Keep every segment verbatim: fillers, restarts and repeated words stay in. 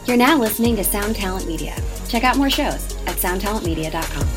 You're now listening to Sound Talent Media. Check out more shows at sound talent media dot com.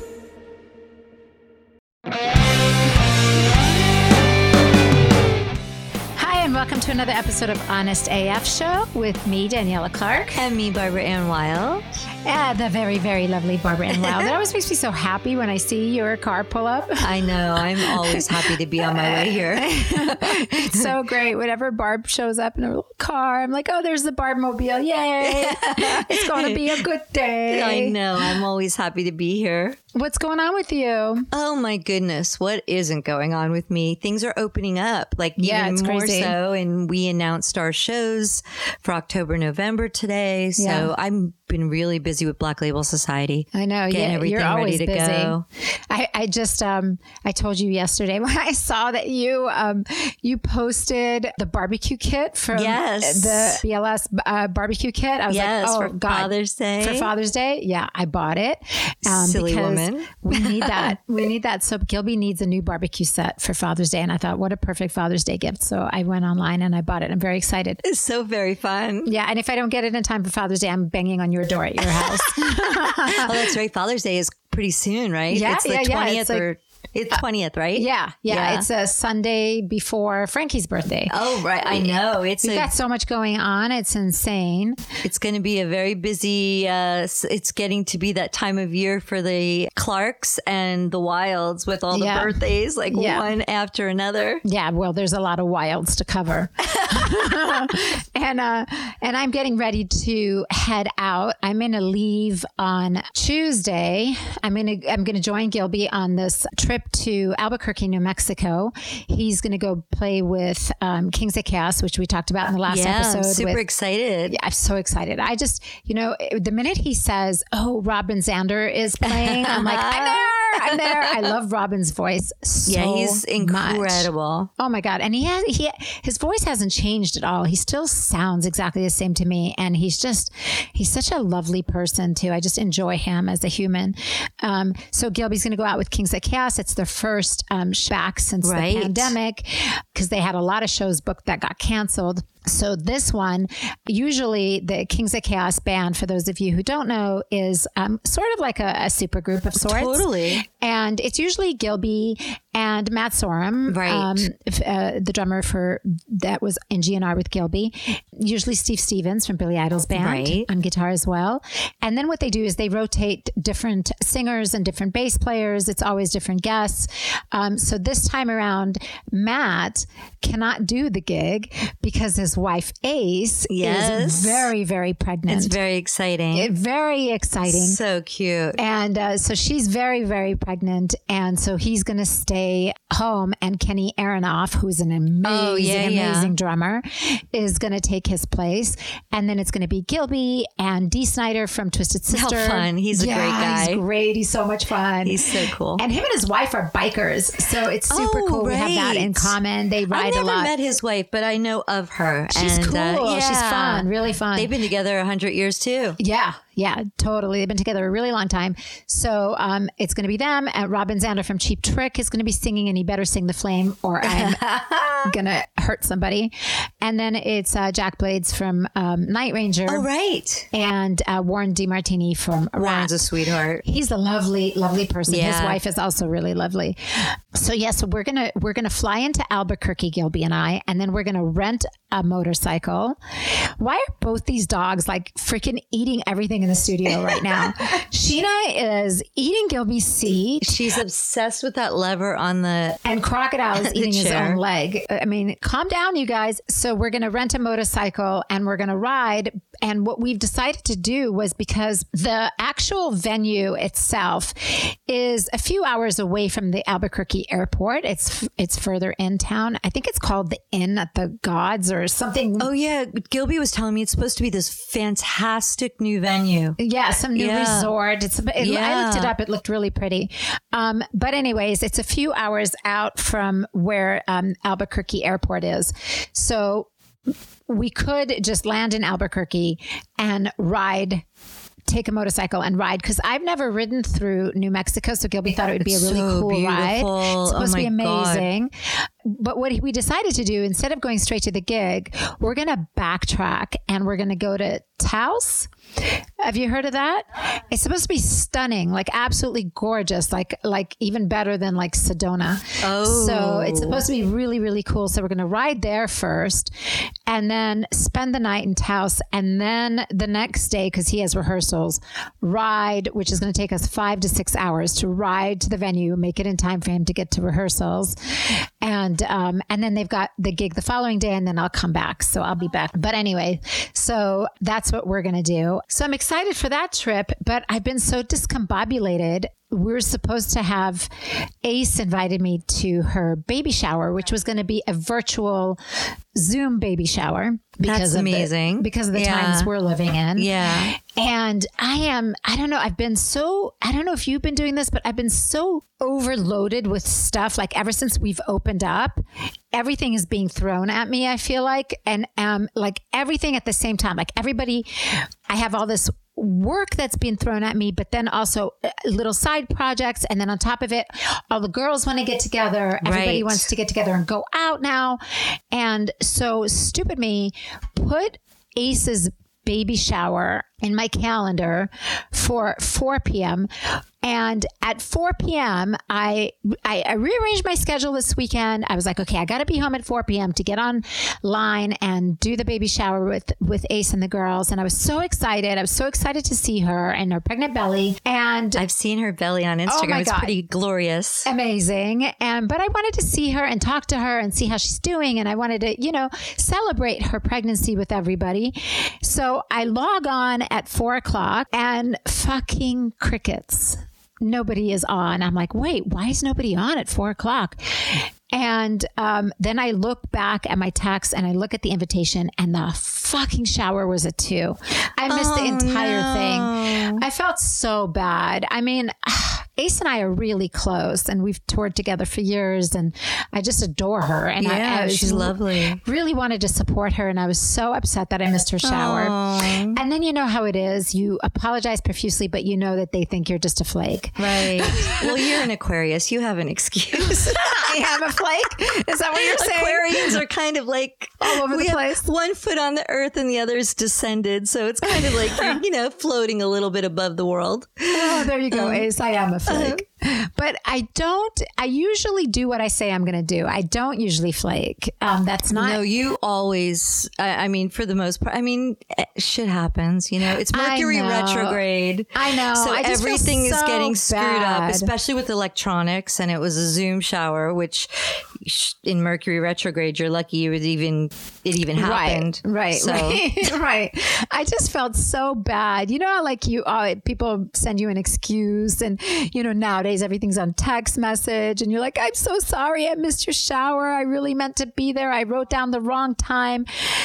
Hi, and welcome to another episode of Honest A F Show with me, Daniela Clark. And me, Barbara Ann Wild. Yeah, the very, very lovely Barbara Ann Wild. That always makes me so happy when I see your car pull up. I know. I'm always happy to be on my way here. It's so great. Whenever Barb shows up in a little car, I'm like, oh, there's the Barb mobile. Yay. It's going to be a good day. I know. I'm always happy to be here. What's going on with you? Oh, my goodness. What isn't going on with me? Things are opening up, like yeah, even it's more crazy. so. And we announced our shows for October, November today. So Yeah. I've been really busy with Black Label Society. I know. Getting Yeah, everything you're always ready to busy. go. I, I just, um, I told you yesterday when I saw that you, um, you posted the barbecue kit from Yes. the B L S uh, barbecue kit. I was Yes, like, oh for God. Father's Day. For Father's Day. Yeah, I bought it. Silly because woman. We need that. We need that. So Gilby needs a new barbecue set for Father's Day. And I thought, what a perfect Father's Day gift. So I went online and I bought it. I'm very excited. It's so very fun. Yeah. And if I don't get it in time for Father's Day, I'm banging on your door at your house. Oh, that's right. Father's Day is pretty soon, right? Yeah, it's the yeah, yeah. twentieth It's like- or it's twentieth, right? Yeah, yeah, Yeah. It's a Sunday before Frankie's birthday. Oh, right. I know. It's We've a, got so much going on. It's insane. it's going to be a very busy, uh, s- it's getting to be that time of year for the Clarks and the Wilds with all the Yeah. birthdays, like Yeah. one after another. Yeah, well, there's a lot of wilds to cover. and uh, and I'm getting ready to head out. I'm going to leave on Tuesday. I'm going to I'm going to join Gilby on this trip to Albuquerque, New Mexico. He's going to go play with um, Kings of Chaos, which we talked about in the last Yeah, I'm episode. super with, excited. Yeah, I'm so excited. I just, you know, the minute he says, "Oh, Robin Zander is playing," I'm like, I'm there. I'm there. I love Robin's voice so Yeah, he's much. incredible. Oh my God. And he has, he, his voice hasn't changed at all. He still sounds exactly the same to me. And he's just, he's such a lovely person too. I just enjoy him as a human. Um, so Gilby's going to go out with Kings of Chaos. It's their first um, back since Right. the pandemic because they had a lot of shows booked that got canceled. So this one, usually the Kings of Chaos band, for those of you who don't know, is um, sort of like a, a super group of sorts. Totally. And it's usually Gilby and Matt Sorum, Right. um, f- uh, the drummer for that was in G N R with Gilby. Usually Steve Stevens from Billy Idol's band Right. on guitar as well. And then what they do is they rotate different singers and different bass players. It's always different guests. Um, so this time around, Matt cannot do the gig because his wife Ace Yes. is very, very pregnant. It's very exciting. It- very exciting. So cute. And uh, so she's very, very pregnant. And so he's going to stay home. And Kenny Aronoff, who's an amazing, Oh, yeah, yeah. amazing drummer, is going to take his place. And then it's going to be Gilby and Dee Snider from Twisted How Sister. fun. He's a Yeah, great guy. He's great. He's so much fun. He's so cool. And him and his wife are bikers. So it's super Oh, cool. We have that in right. common. They ride I've never a lot. met his wife, but I know of her. She's and, cool. uh, She's yeah. fun. Really fun. They've been together a hundred years too. Yeah, yeah, totally. They've been together a really long time. So um, it's going to be them. And Robin Zander from Cheap Trick is going to be singing, and he better sing The Flame or I'm going to hurt somebody. And then it's uh, Jack Blades from um, Night Ranger. Oh, right. And uh, Warren DeMartini from Warren's Rat. a sweetheart. He's a lovely, lovely person. His Yeah. wife is also really lovely. So yes, yeah, so we're gonna we're gonna fly into Albuquerque, Gilby and I, and then we're gonna rent a motorcycle. Why are both these dogs like freaking eating everything in the studio right now? Sheena is eating Gilby's seat. She's obsessed with that lever on the. And Crocodile is The eating his chair. own leg. I mean, calm down, you guys. So we're going to rent a motorcycle and we're going to ride. And what we've decided to do was because the actual venue itself is a few hours away from the Albuquerque airport. It's it's further in town. I think it's called the Inn at the Gods or something. Oh yeah, Gilby was telling me it's supposed to be this fantastic new venue. Yeah, some new Yeah. resort. It's it, I Yeah. looked it up. It looked really pretty. Um, but anyways, it's a few hours out from where um, Albuquerque Airport is. So we could just land in Albuquerque and ride, take a motorcycle and ride. Because I've never ridden through New Mexico. So Gilby thought it would be a It's really so cool ride. beautiful. It's supposed Oh to be my God. amazing. but what we decided to do, instead of going straight to the gig, we're going to backtrack and we're going to go to Taos. Have you heard of that? It's supposed to be stunning, like absolutely gorgeous, like like even better than like Sedona. Oh. So it's supposed to be really, really cool. So we're going to ride there first and then spend the night in Taos. And then the next day, because he has rehearsals, ride, which is going to take us five to six hours to ride to the venue, make it in time for him to get to rehearsals. And um, and then they've got the gig the following day, and then I'll come back. So I'll be back. But anyway, so that's what we're going to do. So I'm excited for that trip, but I've been so discombobulated. We're supposed to have, Ace invited me to her baby shower, which was going to be a virtual Zoom baby shower. Because That's of amazing. The, because of the Yeah. times we're living in. Yeah. And I am, I don't know, I've been so, I don't know if you've been doing this, but I've been so overloaded with stuff. Like ever since we've opened up, everything is being thrown at me, I feel like. And um, like everything at the same time, like everybody, I have all this work that's being thrown at me, but then also little side projects. And then on top of it, all the girls want to get together. Everybody Right. wants to get together and go out now. And so stupid me put Ace's baby shower in my calendar for four p.m. And at four p.m., I, I I rearranged my schedule this weekend. I was like, okay, I got to be home at four p.m. to get online and do the baby shower with, with Ace and the girls. And I was so excited. I was so excited to see her and her pregnant belly. And I've seen her belly on Instagram. Oh my it's God. pretty glorious. amazing. And but I wanted to see her and talk to her and see how she's doing. And I wanted to, you know, celebrate her pregnancy with everybody. So I log on at four o'clock and fucking crickets. Nobody is on. I'm like, wait, why is nobody on at four o'clock? And um, then I look back at my text and I look at the invitation and the fucking shower was at two. I missed the Oh, entire no. thing. I felt so bad. I mean, Ace and I are really close and we've toured together for years and I just adore her. And I, Yeah, I was she's lovely. Really wanted to support her. And I was so upset that I missed her shower. Aw. And then you know how it is. You apologize profusely, but you know that they think you're just a flake. Right. Well, you're an Aquarius. You have an excuse. I am a flake? Is that what you're saying? Aquarians are kind of like All over we the have place. one foot on the earth and the other is descended. So it's kind of like you're, you know, floating a little bit above the world. Oh, there you go, Um, Ace. I am a flake. But I don't, I usually do what I say I'm going to do. I don't usually flake. Um, that's not. No, you always, I, I mean, for the most part, I mean, eh, shit happens, you know, it's I Mercury know. retrograde. I know. So I just feel everything is so getting screwed up, bad. especially with electronics. And it was a Zoom shower, which sh- in Mercury retrograde, you're lucky it was even, it even happened. Right, right, So, right, right. I just felt so bad. You know how like you, uh, people send you an excuse and, you know, nowadays everything's on text message and you're like, I'm so sorry I missed your shower. I really meant to be there. I wrote down the wrong time.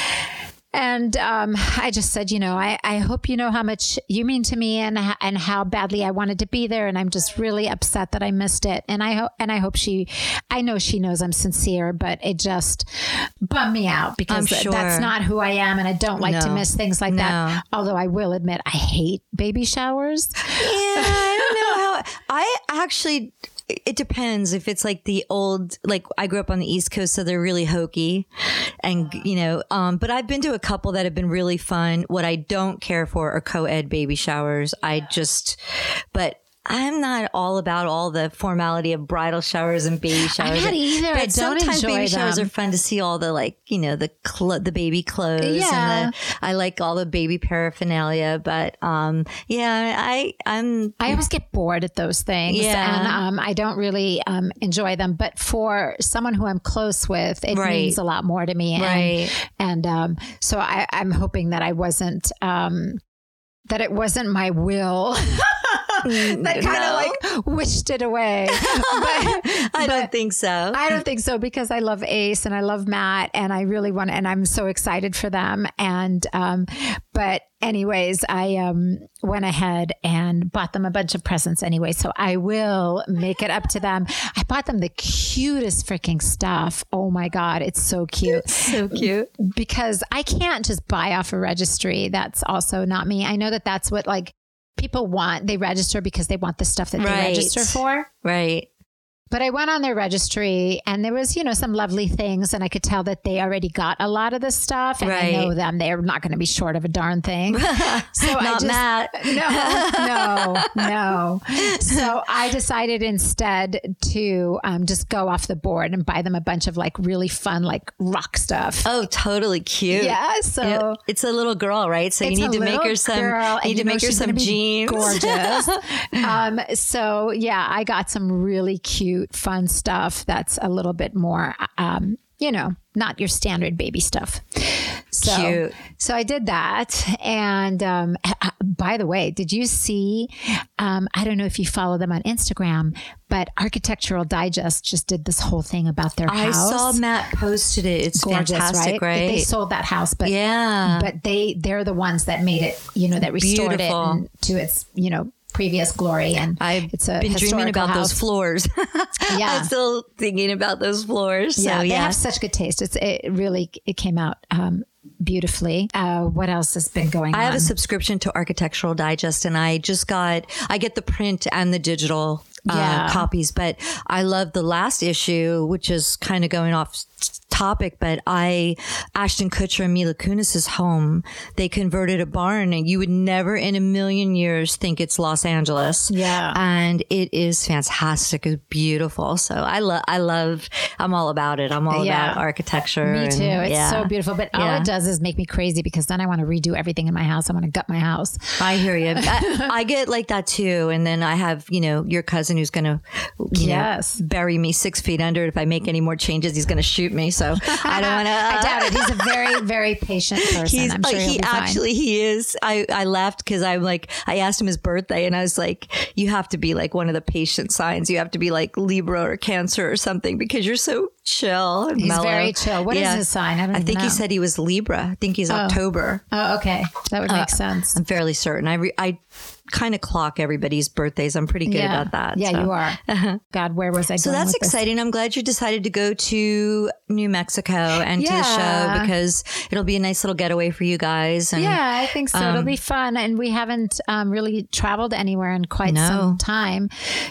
And um, I just said, you know, I, I hope you know how much you mean to me and and how badly I wanted to be there. And I'm just really upset that I missed it. And I hope and I hope she, I know she knows I'm sincere, but it just bummed me out because I'm th- sure. that's not who I am. And I don't like to No. miss things like No. that. Although I will admit, I hate baby showers. yeah, I don't know how, I actually, it depends if it's like the old, like I grew up on the East Coast, so they're really hokey and, you know, um, but I've been to a couple that have been really fun. What I don't care for are co-ed baby showers. I just, but I'm not all about all the formality of bridal showers and baby showers. not either. But I don't sometimes enjoy baby showers them. are fun to see all the like, you know, the clo- the baby clothes. Yeah. And the, I like all the baby paraphernalia. But um, yeah, I I'm I always get bored at those things Yeah. and um, I don't really um, enjoy them. But for someone who I'm close with, it Right. means a lot more to me. And, Right. and um, so I, I'm hoping that I wasn't, um, that it wasn't my will that kind No. of like wished it away. But, I but don't think so. I don't think so because I love Ace and I love Matt and I really want and I'm so excited for them. And, um, but anyways, I, um, went ahead and bought them a bunch of presents anyway. So I will make it up to them. I bought them the cutest freaking stuff. Oh my God. It's so cute. So cute. Because I can't just buy off a registry. That's also not me. I know that that's what like people want. They register because they want the stuff that Right. they register for. Right. But I went on their registry and there was, you know, some lovely things. And I could tell that they already got a lot of this stuff. And Right. I know them. They're not going to be short of a darn thing. So Not I just, Matt. No, no, no. So I decided instead to um, just go off the board and buy them a bunch of like really fun, like rock stuff. Oh, totally cute. Yeah. So Yeah. It's a little girl, right? So you it's need a to make little her some, girl, you need and, to you know, make her she's some gonna be jeans. Gorgeous. um, so yeah, I got some really cute, fun stuff that's a little bit more, um, you know, not your standard baby stuff. So, Cute. so I did that. And um, h- by the way, did you see, um, I don't know if you follow them on Instagram, but Architectural Digest just did this whole thing about their I house. saw Matt posted it. It's Gorgeous, fantastic, right? They sold that house, but Yeah. but they they're the ones that made it, you know, that restored Beautiful. it and, to its, you know, previous glory. And I've it's a been dreaming historical about house. those floors. Yeah. I'm still thinking about those floors. So, Yeah, yeah. they have such good taste. It's it really it came out um, beautifully. Uh, what else has been going I on? have a subscription to Architectural Digest, and I just got, I get the print and the digital uh, Yeah. copies, but I love the last issue, which is kind of going off topic, but I, Ashton Kutcher and Mila Kunis's home, they converted a barn, and you would never in a million years think it's Los Angeles. Yeah. And it is fantastic. It's beautiful. So I love, I love, I'm all about it. I'm all Yeah. about architecture. Me too. and- It's yeah. so beautiful. But all Yeah. it does is make me crazy because then I want to redo everything in my house. I want to gut my house. I hear you. I, I get like that too. And then I have, you know, your cousin who's going to, you Yes. know, bury me six feet under. If I make any more changes, he's going to shoot me. So I don't want to. I doubt it. He's a very, very patient person. He's I'm like, sure he'll he be fine. actually, he is. I, I laughed because I'm like, I asked him his birthday and I was like, you have to be like one of the patient signs. You have to be like Libra or Cancer or something because you're so chill and He's mellow. very chill. What is his sign? I don't I even think he know. said he was Libra. I think he's October. Oh, okay. That would make sense. I'm fairly certain. I, re- I kind of clock everybody's birthdays. I'm pretty good yeah. about that. Yeah, so. you are. God, where was I So going that's with this? exciting. I'm glad you decided to go to New Mexico and to the Yeah. show because it'll be a nice little getaway for you guys. And Yeah, I think so. It'll Um, be fun. And we haven't um, really traveled anywhere in quite No. some time.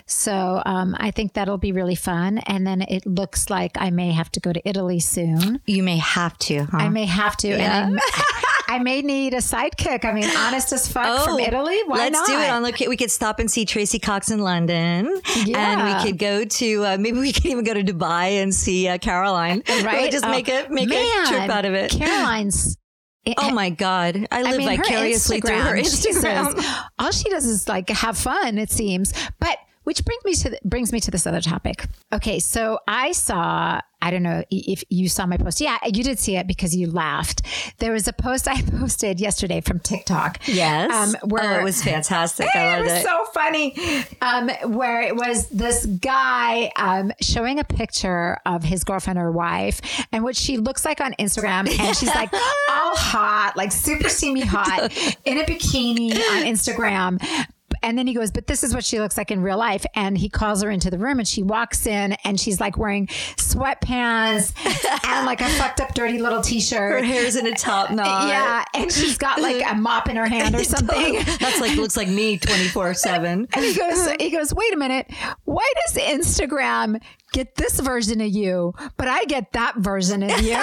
So um, I think that'll be really fun. And then it looks like I may have to go to Italy soon. you may have to. Huh? I may have to. And I, I may need a sidekick. I mean, honest as fuck from Italy. Why Oh, let's not? do it. On look, we could stop and see Tracy Cox in London, Yeah. and we could go to uh, maybe we could even go to Dubai and see uh, Caroline. Right? Just Oh, make a make man, a trip out of it. Caroline's. Oh my God, I live I mean, her vicariously through her Instagram. Jesus, all she does is like have fun, it seems. But which brings me to the, brings me to this other topic. Okay, so I saw. I don't know if you saw my post. Yeah, you did see it because you laughed. There was a post I posted yesterday from TikTok. Yes, um, where oh, it was fantastic. I it loved was it. so funny. Um, where it was this guy um, showing a picture of his girlfriend or wife and what she looks like on Instagram. And she's like all hot, like super steamy hot in a bikini on Instagram. And then he goes, but this is what she looks like in real life. And he calls her into the room and she walks in and she's like wearing sweatpants and like a fucked up dirty little t-shirt. Her hair's in a top knot. Yeah. And she's got like a mop in her hand or something. That's like looks like me twenty-four seven. And he goes, he goes, wait a minute. Why does Instagram get this version of you, but I get that version of you?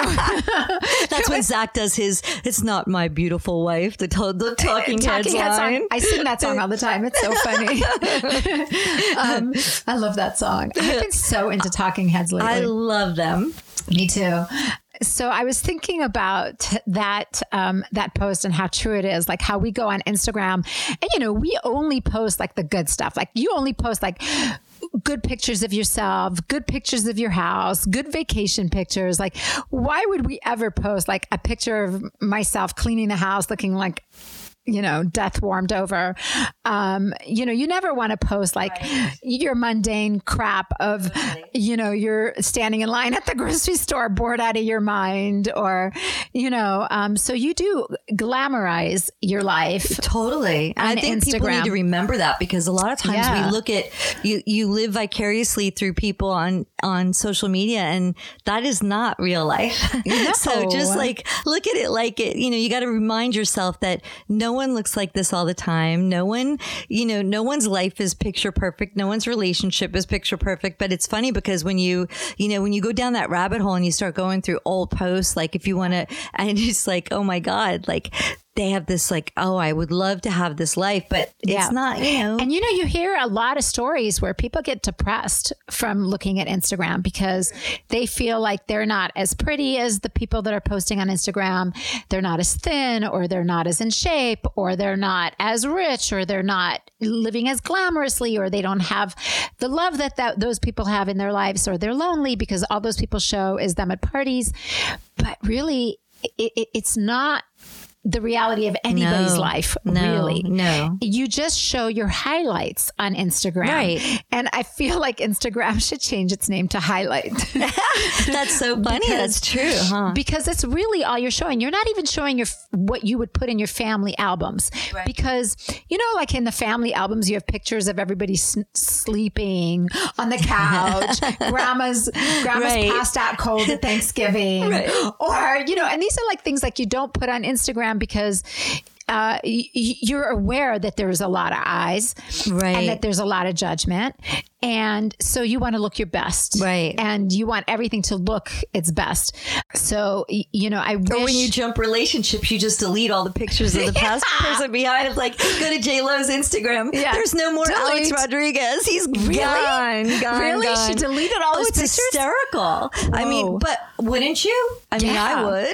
That's when Zach does his, it's not my beautiful wife, the, to- the Talking Heads Talking Heads line. song. I sing that song all the time. It's so funny. um, I love that song. I've been so into Talking Heads lately. I love them. Me too. So I was thinking about that um, that post and how true it is, like how we go on Instagram and, you know, we only post like the good stuff. Like you only post like good pictures of yourself, good pictures of your house, good vacation pictures. Like why would we ever post like a picture of myself cleaning the house looking like, you know, death warmed over? Um, you know, you never want to post like right. your mundane crap of, you know, you're standing in line at the grocery store, bored out of your mind, or, you know, um, so you do glamorize your life. Totally. And I think Instagram. people need to remember that because a lot of times Yeah. we look at you, you live vicariously through people on, on social media, and that is not real life. No. So just like, look at it like it, you know, you got to remind yourself that no one one looks like this all the time. No one, you know, no one's life is picture perfect. No one's relationship is picture perfect. But it's funny because when you, you know, when you go down that rabbit hole and you start going through old posts, like if you want to, and it's like, oh my God, like they have this like, oh, I would love to have this life, but it's Yeah. not, you know. And you know, you hear a lot of stories where people get depressed from looking at Instagram because they feel like they're not as pretty as the people that are posting on Instagram. They're not as thin, or they're not as in shape, or they're not as rich, or they're not living as glamorously, or they don't have the love that, that those people have in their lives, or they're lonely because all those people show is them at parties. But really, it, it, it's not the reality of anybody's No, life, no, really. no. You just show your highlights on Instagram. Right. And I feel like Instagram should change its name to Highlight. That's so funny. Because- That's true, huh? Because it's really all you're showing. You're not even showing your what you would put in your family albums. Right. Because, you know, like in the family albums, you have pictures of everybody s- sleeping on the couch. grandma's grandma's Right. passed out cold at Thanksgiving. Right. Or, you know, and these are like things like you don't put on Instagram because uh, y- y- you're aware that there's a lot of eyes, Right. and that there's a lot of judgment. And so you want to look your best. Right. And you want everything to look its best. So, y- you know, I wish. Or when you jump relationships, you just delete all the pictures of the past person behind. It's like, go to J Lo's Instagram. Yeah. There's no more Delete. Alex Rodriguez. He's Really? gone, gone, Really? gone. She deleted all oh, his it's pictures? hysterical. I Whoa. mean, but wouldn't you? I mean, Yeah. I would.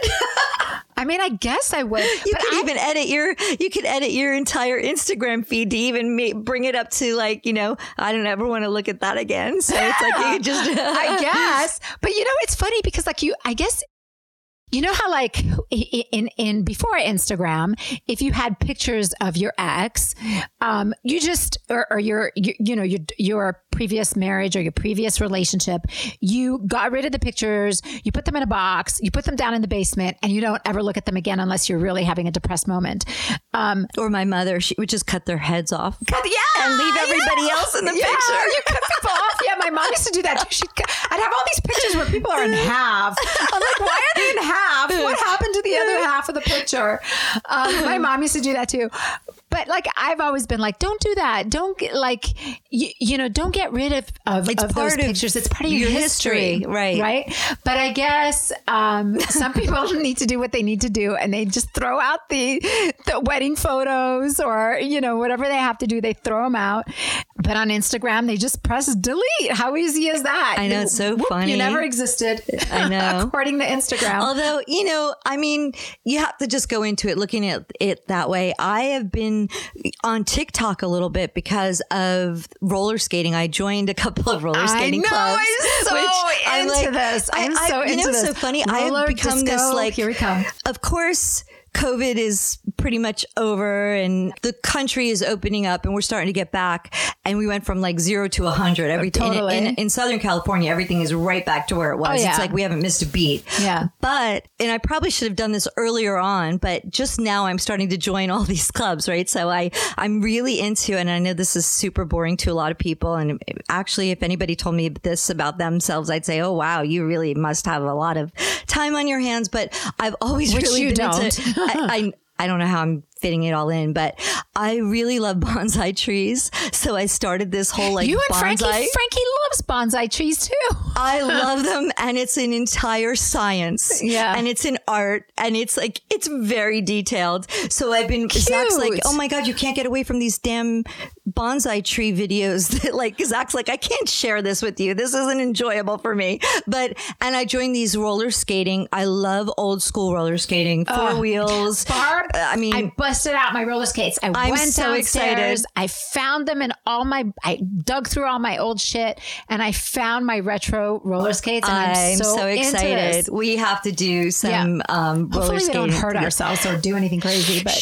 I mean, I guess I would. You but could I, even edit your, you could edit your entire Instagram feed to even ma- bring it up to like, you know, I don't ever want to look at that again. So it's like you could just. I guess. But you know, it's funny because like you, I guess, you know how like i- in, in before Instagram, if you had pictures of your ex, um, you just, or, or your, you, you know, your, your previous marriage or your previous relationship, you got rid of the pictures, you put them in a box, you put them down in the basement, and you don't ever look at them again unless you're really having a depressed moment. Um, Or my mother, she would just cut their heads off. cut- yeah, And leave everybody yeah. else in the Yeah, picture. You cut people off. Yeah, my mom used to do that too. She'd, cut- I'd have all these pictures where people are in half. I'm like, why are they in half? What happened to the other half of the picture? Um, my mom used to do that too. But like, I've always been like, don't do that. Don't get like, you, you know, don't get rid of, of, It's of those part of pictures. It's part of your, your history, history, right. Right. But I guess um, some people need to do what they need to do, and they just throw out the the wedding photos, or, you know, whatever they have to do, they throw them out. But on Instagram, they just press delete. How easy is that? I know, it's so Whoop, funny. You never existed. I know. According to Instagram. Although, you know, I mean, you have to just go into it looking at it that way. I have been on TikTok a little bit because of roller skating. I joined a couple of roller skating I know, clubs. I'm so which I'm into like, this. I'm I, I, so you into know, this. so funny. Roller I've become disco, this like, here we come. Of course, COVID is pretty much over and the country is opening up and we're starting to get back. And we went from like zero to a hundred every time. Totally. In, in, in Southern California, everything is right back to where it was. Oh, yeah. It's like we haven't missed a beat. Yeah. But, and I probably should have done this earlier on, but just now I'm starting to join all these clubs, right? So I, I'm really into, and I know this is super boring to a lot of people. And actually, if anybody told me this about themselves, I'd say, oh, wow, you really must have a lot of time on your hands. But I've always Which really you been don't. into, I, I, I don't know how I'm fitting it all in, but I really love bonsai trees. So I started this whole like You and bonsai. Frankie, Frankie loves bonsai trees too. I love them, and it's an entire science. Yeah. And it's an art, and it's like, it's very detailed. So I've been, Zach's like, oh my God, you can't get away from these damn bonsai tree videos. That like, Zach's like, I can't share this with you. This isn't enjoyable for me. But, and I joined these roller skating. I love old school roller skating, four Oh. wheels. Barb, I mean, I busted out my roller skates. I I'm went so downstairs. excited. I found them in all my, I dug through all my old shit, and I found my retro roller skates. And I'm, I'm so, so, into excited. this. We have to do some Yeah. um, roller Hopefully we skating. don't hurt ourselves or do anything crazy, but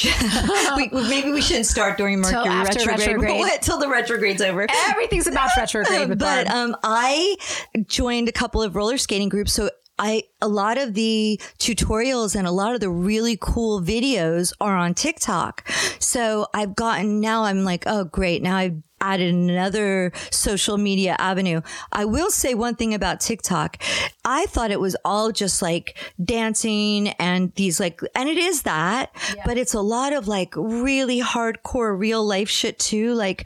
we, maybe we shouldn't start during Mercury after retrograde. retrograde. We'll wait till the retrograde's over. everything's about retrograde with But Barb. um, I joined a couple of roller skating groups, so I a lot of the tutorials and a lot of the really cool videos are on TikTok. So I've gotten now. I'm like, oh great! Now I've added another social media avenue. I will say one thing about TikTok. I thought it was all just like dancing and these like, and it is that, yeah. but it's a lot of like really hardcore real life shit too. Like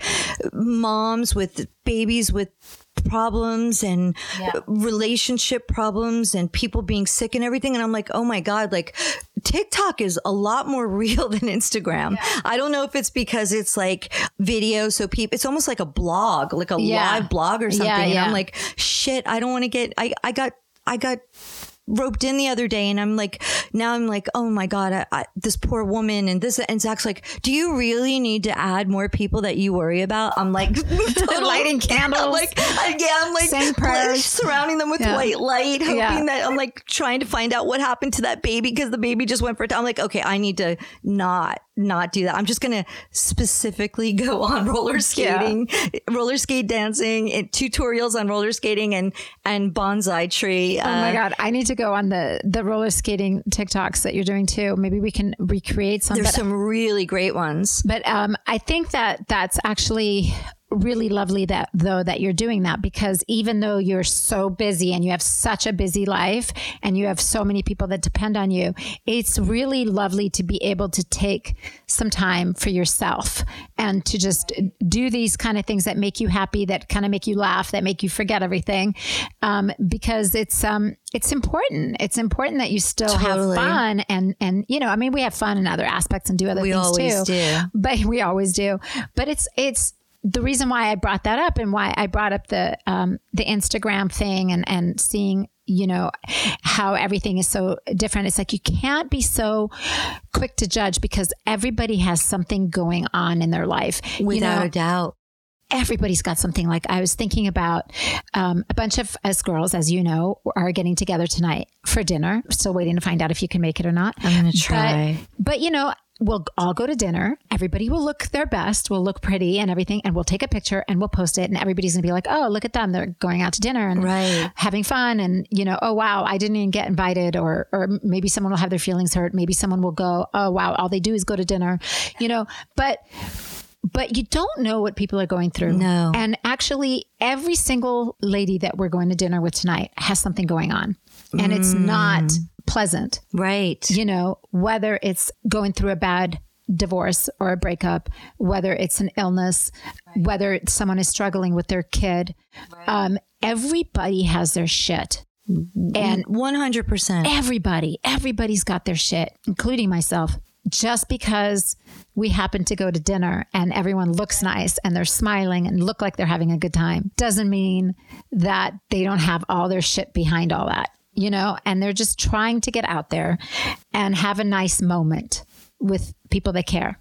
moms with babies with problems and yeah. relationship problems and people being sick and everything. And I'm like, oh my God, like TikTok is a lot more real than Instagram. Yeah. I don't know if it's because it's like video. So people, it's almost like a blog, like a yeah. live blog or something. Yeah, and yeah. I'm like, shit, I don't want to get, I, I got, I got roped in the other day and I'm like, now I'm like, oh my God, I, I, this poor woman and this, and Zach's like, do you really need to add more people that you worry about? I'm like, total, lighting candles. I'm like, I, yeah, I'm like, saying prayers. surrounding them with yeah. white light, hoping yeah. that I'm like trying to find out what happened to that baby because the baby just went for it. I'm like, okay, I need to not, not do that. I'm just going to specifically go on roller skating, yeah. roller skate dancing, and tutorials on roller skating and, and bonsai tree. Oh uh, my God. I need to go on the, the roller skating TikToks that you're doing too. Maybe we can recreate some. There's but, some really great ones. But um, I think that that's actually really lovely that though that you're doing that, because even though you're so busy and you have such a busy life and you have so many people that depend on you, it's really lovely to be able to take some time for yourself and to just do these kind of things that make you happy, that kind of make you laugh, that make you forget everything. Um, because it's, um, it's important. It's important that you still totally. have fun and, and, you know, I mean, we have fun in other aspects and do other we things always too, do. but we always do, but it's, it's, the reason why I brought that up and why I brought up the um, the Instagram thing and, and seeing, you know, how everything is so different. It's like you can't be so quick to judge because everybody has something going on in their life. Without you know, a doubt. Everybody's got something. Like I was thinking about um, a bunch of us girls, as you know, are getting together tonight for dinner. Still waiting to find out if you can make it or not. I'm going to try. But, but, you know, we'll all go to dinner. Everybody will look their best. We'll look pretty and everything. And we'll take a picture and we'll post it. And everybody's going to be like, oh, look at them. They're going out to dinner and right. having fun. And, you know, oh, wow, I didn't even get invited. Or, or maybe someone will have their feelings hurt. Maybe someone will go, oh, wow, all they do is go to dinner, you know, but But you don't know what people are going through. No. And actually, every single lady that we're going to dinner with tonight has something going on. And mm. it's not pleasant. Right. You know, whether it's going through a bad divorce or a breakup, whether it's an illness, right. whether someone is struggling with their kid. Right. Um, everybody has their shit. And one hundred percent. Everybody, everybody's got their shit, including myself. Just because we happen to go to dinner and everyone looks nice and they're smiling and look like they're having a good time doesn't mean that they don't have all their shit behind all that, you know, and they're just trying to get out there and have a nice moment with people they care.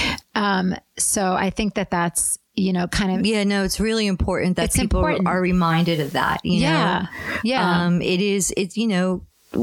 Um, so I think that that's, you know, kind of. Yeah, no, it's really important that people important. are reminded of that. You yeah. know? Yeah. Um, it is, it's, you know,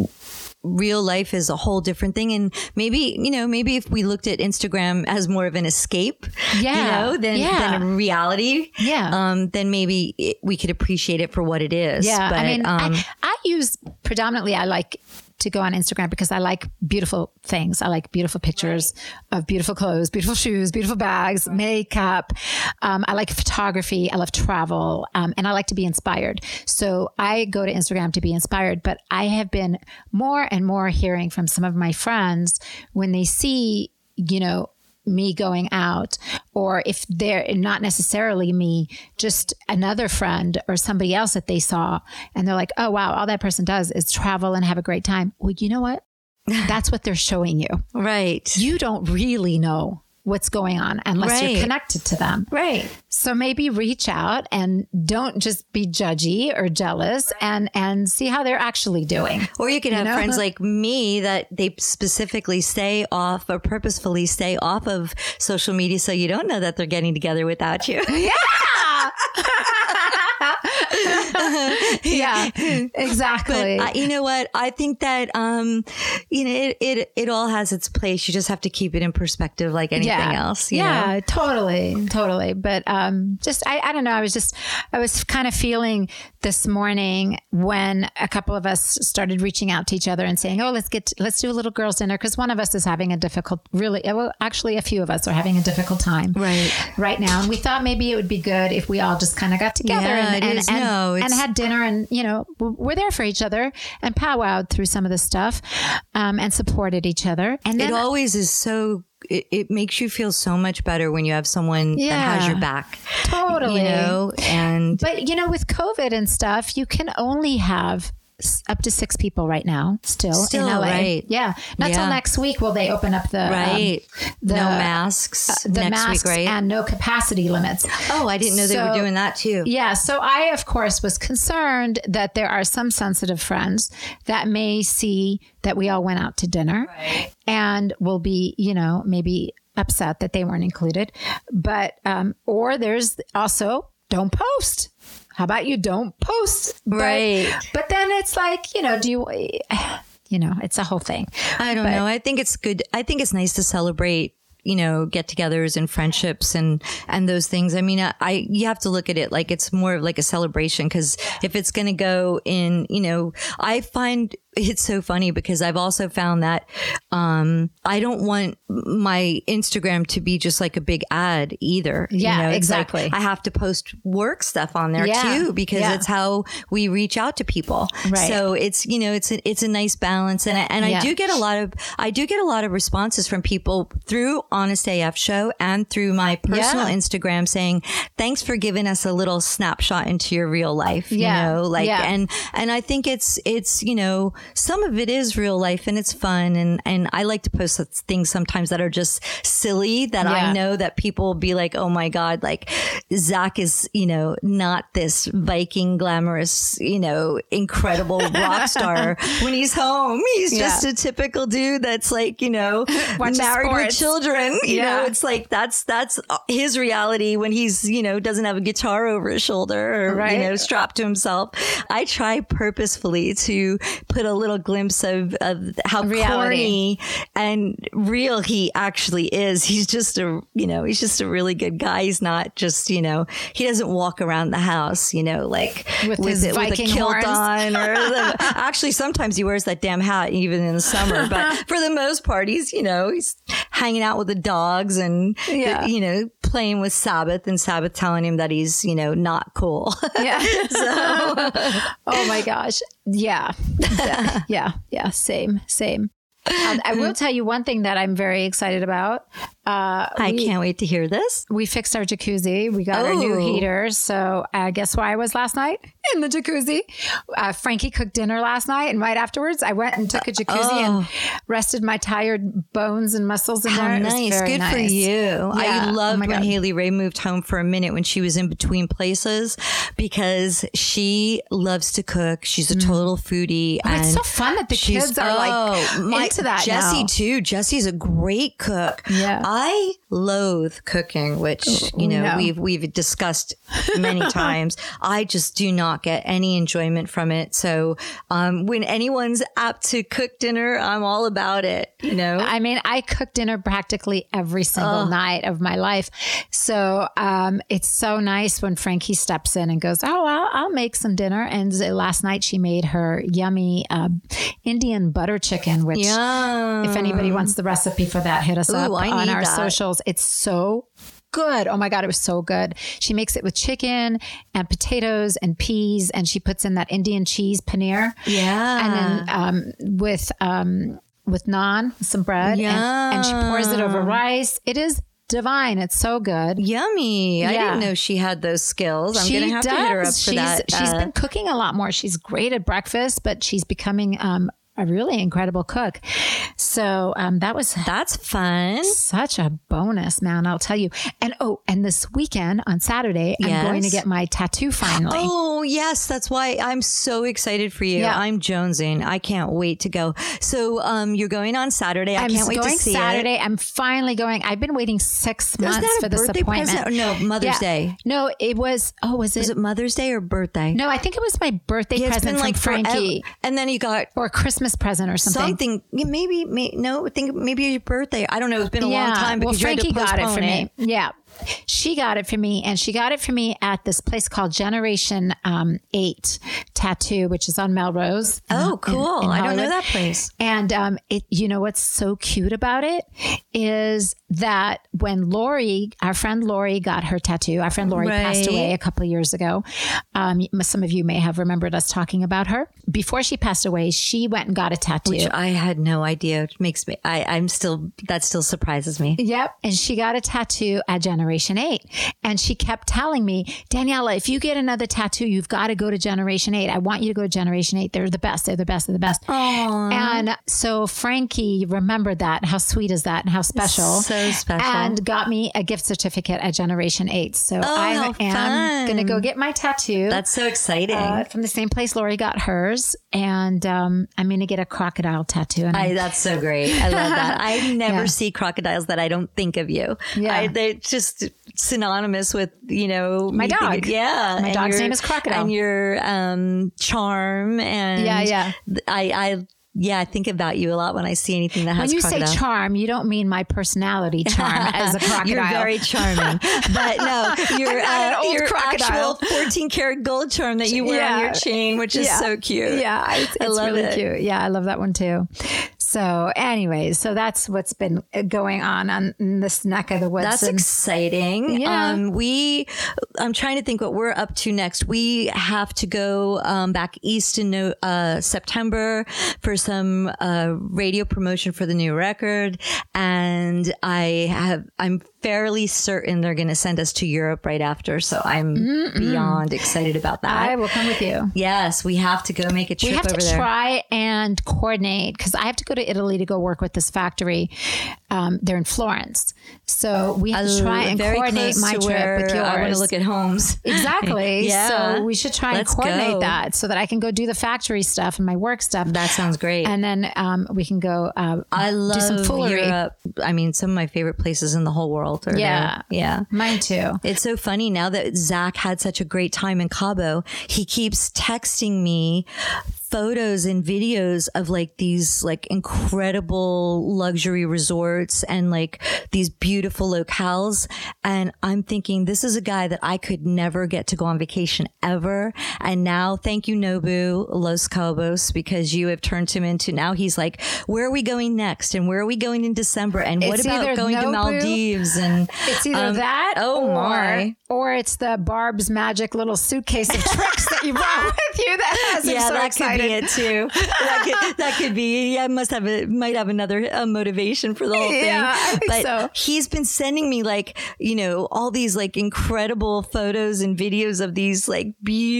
real life is a whole different thing. And maybe, you know, maybe if we looked at Instagram as more of an escape, yeah. you know, than, yeah. than a reality, yeah. um, then maybe it, we could appreciate it for what it is. Yeah. But, I mean, um, I, I use predominantly, I like to go on Instagram because I like beautiful things. I like beautiful pictures right. of beautiful clothes, beautiful shoes, beautiful bags, right. makeup. Um, I like photography. I love travel. Um, and I like to be inspired. So I go to Instagram to be inspired, but I have been more and more hearing from some of my friends when they see, you know, me going out, or if they're not necessarily me, just another friend or somebody else that they saw and they're like, oh, wow, all that person does is travel and have a great time. Well, you know what? That's what they're showing you. Right. You don't really know what's going on unless right. you're connected to them. Right. So maybe reach out and don't just be judgy or jealous and, and see how they're actually doing. Or you could have you know? friends like me that they specifically stay off or purposefully stay off of social media so you don't know that they're getting together without you. Yeah. yeah, exactly. But uh, you know what? I think that, um, you know, it, it, it all has its place. You just have to keep it in perspective like anything yeah. else. You yeah, know? totally. Totally. But, um, just, I, I don't know. I was just, I was kind of feeling this morning when a couple of us started reaching out to each other and saying, oh, let's get, to, let's do a little girls' dinner. Cause one of us is having a difficult, really, well, actually a few of us are having a difficult time right, right now. And we thought maybe it would be good if we all just kind of got together yeah, and, and, is, and, no, and had dinner and, you know, we're there for each other and powwowed through some of this stuff, um, and supported each other. And then, it always is so, it, it makes you feel so much better when you have someone Yeah. that has your back. Totally. You know, and But, you know, with COVID and stuff, you can only have s- up to six people right now still, Still, in L A. right. Yeah. Not till Yeah. next week will they open up the, right. um, the no masks uh, the next masks week, right? and no capacity limits. Oh, I didn't know they were So- doing that too. Yeah. So I, of course, was concerned that there are some sensitive friends that may see that we all went out to dinner Right. and will be, you know, maybe upset that they weren't included. But, um, or there's also don't post. How about you don't post? But- Right. But then it's like, you know, do you, you know, it's a whole thing. I don't But- know. I think it's good. I think it's nice to celebrate, you know, get-togethers and friendships and and those things. I mean, I, I you have to look at it like it's more of like a celebration, because if it's going to go in, you know, I find it's so funny because I've also found that um, I don't want my Instagram to be just like a big ad either. Yeah, you know, it's exactly. Like I have to post work stuff on there Yeah, too, because yeah. it's how we reach out to people. Right. So it's, you know, it's a, it's a nice balance. And I, and Yeah. I do get a lot of, I do get a lot of responses from people through Honest A F Show and through my personal Yeah. Instagram saying, thanks for giving us a little snapshot into your real life. Yeah. You know, like, Yeah. and, and I think it's, it's, you know, some of it is real life and it's fun. And, and I like to post things sometimes that are just silly that Yeah. I know that people will be like, oh my God, like Zach is, you know, not this Viking glamorous, you know, incredible rock star when he's home. He's Yeah. just a typical dude that's like, you know, Watches married with sports. children. You Yeah. know, it's like that's that's his reality when he's, you know, doesn't have a guitar over his shoulder or, Right. you know, strapped to himself. I try purposefully to put a little glimpse of, of how Reality. corny and real he actually is. He's just a, you know, he's just a really good guy. He's not just, you know, he doesn't walk around the house, you know, like With his it, Viking with a kilt horns. on or the, actually sometimes he wears that damn hat even in the summer, but for the most part, he's, you know, he's hanging out with the dogs and, Yeah. you know, playing with Sabbath and Sabbath telling him that he's, you know, not cool. Yeah. Oh my gosh. Yeah. Yeah. Yeah. Yeah. Same. Same. Um, I will tell you one thing that I'm very excited about. Uh, I we, can't wait to hear this. we fixed our jacuzzi. We got our new Oh. heaters. So uh, guess where I was last night? In the jacuzzi. Uh, Frankie cooked dinner last night. And right afterwards, I went and took a jacuzzi Oh. and rested my tired bones and muscles in How there. It was nice. very Good for nice. you. Yeah. I Oh loved my when God. Haley Ray moved home for a minute when she was in between places because she loves to cook. She's a total foodie. Oh, and it's so fun that the she's- kids are like oh, my- into that Jessie now. too. Jessie's a great cook. Yeah. I loathe cooking, which, you know, No. we've, we've discussed many times. I just do not get any enjoyment from it. So, um, when anyone's apt to cook dinner, I'm all about it, you know? I mean, I cook dinner practically every single night of my life. So um, it's so nice when Frankie steps in and goes, oh, I'll, I'll make some dinner. And last night she made her yummy uh, Indian butter chicken, which Yum. if anybody wants the recipe for that, hit us Ooh, up I on need our that. socials. It's so good. Oh my God, it was so good. She makes it with chicken and potatoes and peas, and she puts in that Indian cheese paneer. Yeah. And then um, with um, with naan, some bread, and, and she pours it over rice. It is divine. It's so good. Yummy. I Yeah. didn't know she had those skills. I'm She going to have does. to hit her up for she's, that. She's uh, been cooking a lot more. She's great at breakfast, but she's becoming um, a really incredible cook. So um, that was That's fun. such a bonus, man. I'll tell you. And oh, and this weekend on Saturday, Yes. I'm going to get my tattoo finally. Oh, yes. That's why I'm so excited for you. Yeah. I'm jonesing. I can't wait to go. So um, you're going on Saturday. I I'm can't wait going to see Saturday. it. I'm finally going. I've been waiting six Isn't months that a for this birthday appointment. present? No, Mother's Yeah. Day. No, it was. Oh, was it? Was it Mother's Day or birthday? No, I think it was my birthday Yeah, it's present been from like Frankie, forever. And then you got or a Christmas present or something. something. Yeah, maybe, may, no, I think maybe your birthday. I don't know. It's been a yeah. long time Well, because you had to Frankie got it postpone for me. Yeah. She got it for me, and she got it for me at this place called Generation um, eight Tattoo, which is on Melrose. Oh, in- cool. in I don't know Hollywood. that place. And um, it, you know what's so cute about it is that when Lori, our friend Lori, got her tattoo, our friend Lori passed Right. away a couple of years ago. Um, some of you may have remembered us talking about her. Before she passed away, she went and got a tattoo. Which I had no idea. It makes me, I, I'm still, that still surprises me. Yep. And she got a tattoo at Generation eight. And she kept telling me, Daniela, if you get another tattoo, you've got to go to Generation eight. I want you to go to Generation eight. They're the best. They're the best. They're the best. Aww. And so Frankie remembered that. How sweet is that? And how special. So special. And got me a gift certificate at Generation eight. So I how am fun. going to go get my tattoo. That's so exciting. uh, from the same place Lori got hers. And um, I'm going to get a crocodile tattoo. And I, that's so great. I love that. I never Yeah. see crocodiles that I don't think of you. Yeah. I, they're just synonymous with, you know, My me dog. thinking- yeah. My and dog's your- name is Crocodile. And your um, charm. And Yeah, yeah. I, I, yeah, I think about you a lot when I see anything that has when you crocodile. say charm, you don't mean my personality charm as a crocodile. You're very charming, but no, your Not an uh, old your crocodile. actual fourteen karat gold charm that you wear on Yeah. your chain, which is Yeah. so cute. Yeah, it's, I it's love really it. cute. Yeah, I love that one too. So, anyways, so that's what's been going on on in this neck of the woods. That's And- exciting. Yeah. Um, we, I'm trying to think what we're up to next. We have to go um, back east in no, uh, September for some uh, radio promotion for the new record, and I have I'm fairly certain they're going to send us to Europe right after. So I'm Mm-mm. beyond excited about that. I will come with you. Yes, we have to go make a trip We have over to there. try and coordinate because I have to go to Italy to go work with this factory. Um, they're in Florence. So we have to try and Very coordinate close my to trip where with yours. I want to look at homes. Exactly. Yeah. So we should try Let's and coordinate go. that so that I can go do the factory stuff and my work stuff. That sounds great. And then um, we can go uh, I love do some foolery. Europe. I mean, some of my favorite places in the whole world are Yeah. there. Yeah. Mine too. It's so funny now that Zach had such a great time in Cabo. He keeps texting me photos and videos of like these like incredible luxury resorts and like these beautiful locales. And I'm thinking this is a guy that I could never get to go on vacation ever. And now thank you, Nobu Los Cabos, because you have turned him into now he's like, where are we going next? And where are we going in December? And what It's about either going to Nobu- Maldives? And It's either um, that oh or, my. or it's the Barb's magic little suitcase of tricks that you brought with you that has him yeah, so that excited. could be it too. That could, that could be. Yeah, must have a might have another uh, motivation for the whole thing. Yeah, I think but so. he's been sending me like you know all these like incredible photos and videos of these like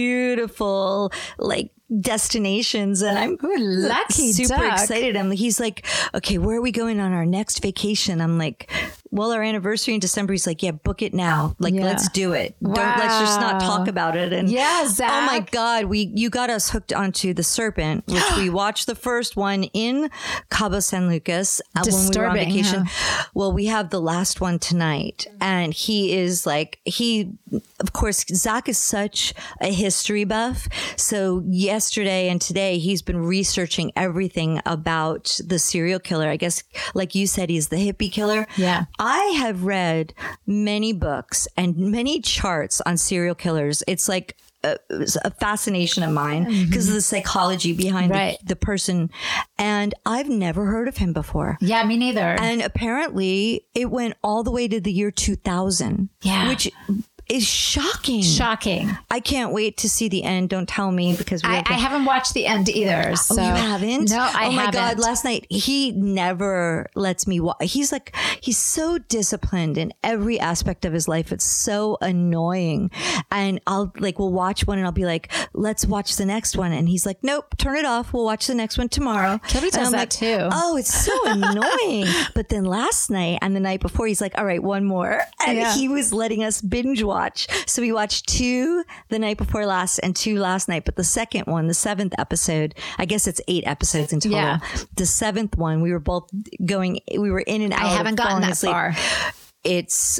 beautiful like destinations, and I'm Ooh, lucky super duck. excited. I'm he's like, okay, where are we going on our next vacation? I'm like, well, our anniversary in December. He's like, yeah, book it now. Like, Yeah. let's do it. Don't let's just not Wow. talk about it. And Yeah, Zach. oh my God, we you got us hooked onto The Serpent, which we watched the first one in Cabo San Lucas uh, when we were on Disturbing, vacation. Well, we have the last one tonight, and he is like he. Of course, Zach is such a history buff. So yesterday and today, he's been researching everything about the serial killer. I guess, like you said, he's the hippie killer. Yeah. I have read many books and many charts on serial killers. It's like a, a fascination of mine because of the psychology behind Right. the, the person. And I've never heard of him before. Yeah, me neither. And apparently it went all the way to the year two thousand. Yeah. Which is shocking. Shocking. I can't wait to see the end. Don't tell me because we I, have to- I haven't watched the end either. So. Oh, you haven't? No, I oh my haven't. God. Last night, he never lets me watch. He's like, he's so disciplined in every aspect of his life. It's so annoying. And I'll like, we'll watch one and I'll be like, let's watch the next one. And he's like, nope, turn it off. We'll watch the next one tomorrow. Kilby And does I'm that like, too. Oh, it's so annoying. But then last night and the night before, he's like, all right, one more. And Yeah. he was letting us binge watch. So we watched two the night before last and two last night. But the second one, the seventh episode, I guess it's eight episodes in total. Yeah. The seventh one, we were both going, we were in and out. I haven't of gotten falling that asleep. far. It's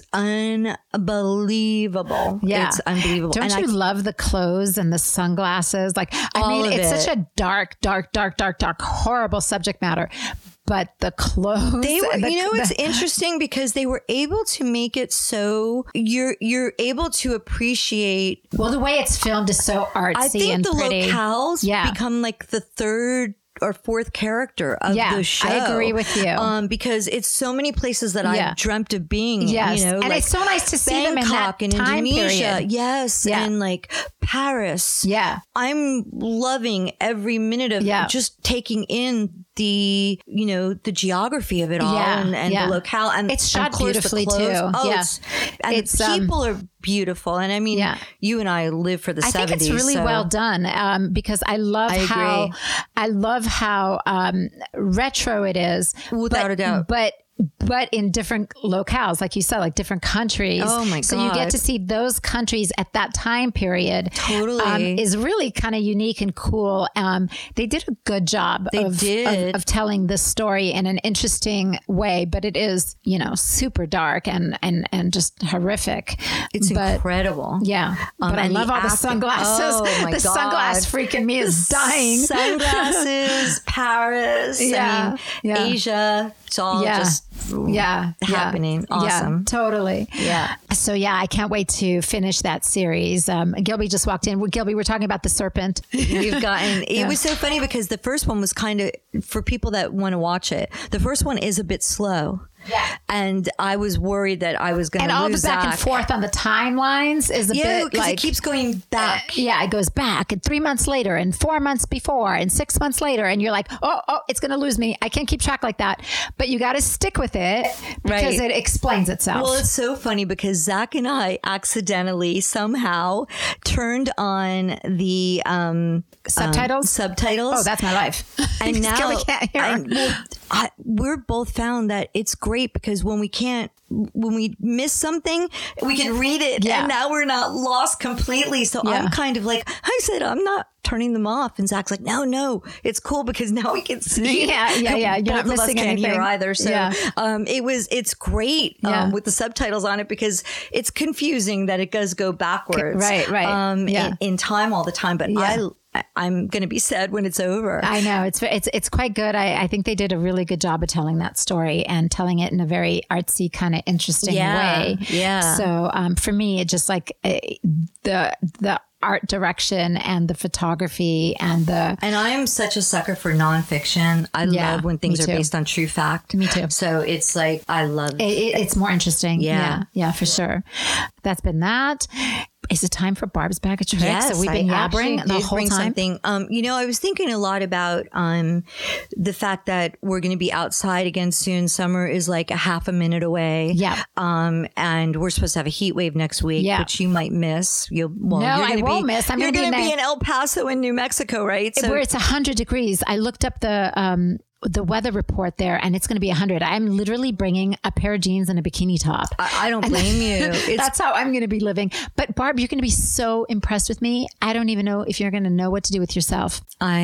unbelievable. Yeah. It's unbelievable. Don't and you I, love the clothes and the sunglasses? Like, I All mean, of it's it. such a dark, dark, dark, dark, dark, horrible subject matter. But the clothes, They were, the- you know, it's the- interesting because they were able to make it so you're you're able to appreciate. well, the way it's filmed is so artsy I think and the pretty. locales Yeah. become like the third or fourth character of Yeah, the show. I agree with you. Um, because it's so many places that Yeah. I've dreamt of being. Yes, you know, and like it's so nice to see them in that Bangkok and time Indonesia. period. Yes, Yeah. and like Paris. Yeah. I'm loving every minute of Yeah. just taking in the, you know, the geography of it all Yeah, and, and yeah. the locale. And It's and shot of course the beautifully, clothes. too. Oh, Yeah. it's, and It's, the um, people are beautiful. And I mean, Yeah. you and I live for the I seventies. think it's really so- well done um, because I love I how agree. I love how um, retro it is, Without but, a doubt. But but in different locales, like you said, like different countries. Oh, my So you God. get to see those countries at that time period. Totally. um, is really kind of unique and cool. Um, they did a good job. They of, did. Of, of telling this story in an interesting way, but it is, you know, super dark and and and just horrific. It's but, incredible. Yeah, Um, but I and love the all the acting- sunglasses. Oh, my the God. sunglass freak in me is dying. Sunglasses, Paris, Yeah, I mean, yeah. Asia. It's all Yeah. just yeah, happening. Yeah, Awesome. yeah, totally. Yeah. So yeah, I can't wait to finish that series. Um, Gilby just walked in. Gilby, we're talking about the serpent. We've gotten, it was so funny because the first one was kind of, for people that want to watch it, the first one is a bit slow. Yeah. And I was worried that I was going And to all the lose back Zach. and forth on the timelines is a Yeah, bit because like it keeps going back. Yeah, it goes back and three months later and four months before and six months later. And you're like, oh, oh, it's going to lose me. I can't keep track like that. But you got to stick with it because Right. it explains itself. Well, it's so funny because Zach and I accidentally somehow turned on the um, Subtitles? um, subtitles. oh, that's my life. and Because now Gilby can't hear. and, well, I, we're both found that it's great because when we can't, when we miss something, we can read it, Yeah. and now we're not lost completely. So Yeah. I'm kind of like, I said, I'm not turning them off, and Zach's like, no, no, it's cool because now we can see. Yeah, yeah, yeah. You're Both not of us missing can't anything. hear either. So Yeah. um, it was, it's great Yeah. um, with the subtitles on it because it's confusing that it does go backwards, Right, right. Um, Yeah. in, in time all the time, but Yeah. I. I'm going to be sad when it's over. I know it's it's it's quite good. I, I think they did a really good job of telling that story and telling it in a very artsy, kind of interesting Yeah, way. yeah. So um, for me, it just like uh, the the art direction and the photography and the And I am such a sucker for nonfiction. I Yeah, love when things me are too. based on true fact. Me too. So it's like, I love it, it- it's more interesting. Yeah. yeah, yeah, for sure. That's been that. Is it time for Barb's Bag of Tricks? Yes, Have we been I yabbering actually the did whole bring time? Something. Um, you know, I was thinking a lot about um, the fact that we're going to be outside again soon. Summer is like a half a minute away. Yeah. Um, and we're supposed to have a heat wave next week, Yeah. which you might miss. You'll well, No, you're I gonna won't be, miss. I'm you're gonna be going to in be a- in El Paso in New Mexico, right? Where it's one hundred degrees. I looked up the um, the weather report there and it's going to be one hundred. I'm literally bringing a pair of jeans and a bikini top. I, I don't blame you. It's That's how I'm going to be living. But Barb, you're going to be so impressed with me. I don't even know if you're going to know what to do with yourself.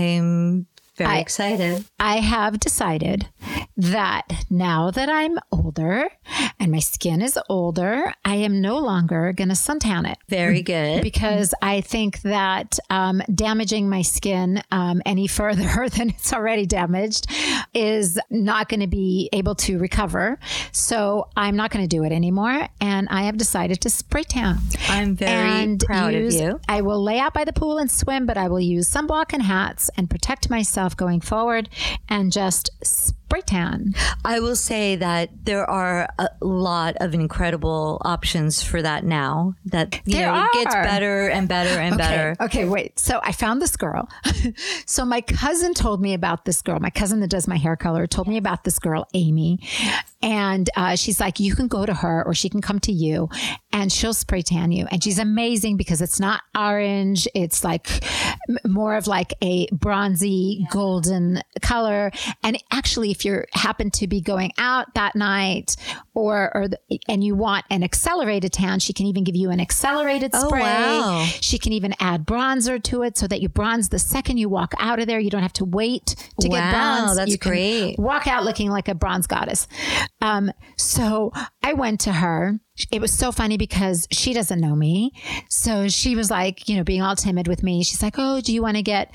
I'm very I- excited. I have decided that now that I'm older and my skin is older, I am no longer going to suntan it. Very good. Because I think that um, damaging my skin um, any further than it's already damaged is not going to be able to recover. So I'm not going to do it anymore. And I have decided to spray tan. I'm very And proud use- of you. I will lay out by the pool and swim, but I will use sunblock and hats and protect myself going forward and just spray tan? I will say that there are a lot of incredible options for that now. That you There know, it gets are. better and better and Okay. better. Okay, wait. So I found this girl. So my cousin told me about this girl. My cousin that does my hair color told me about this girl, Amy. And uh, she's like, you can go to her or she can come to you and she'll spray tan you. And she's amazing because it's not orange. It's like m- more of like a bronzy golden color. And actually, if you happen to be going out that night or, or the, and you want an accelerated tan, she can even give you an accelerated Oh, spray. wow. She can even add bronzer to it so that you bronze the second you walk out of there. You don't have to wait to get Wow, bronzed. that's You can great. Walk out looking like a bronze goddess. Um, so I went to her. It was so funny because she doesn't know me. So she was like, you know, being all timid with me. She's like, oh, do you want to get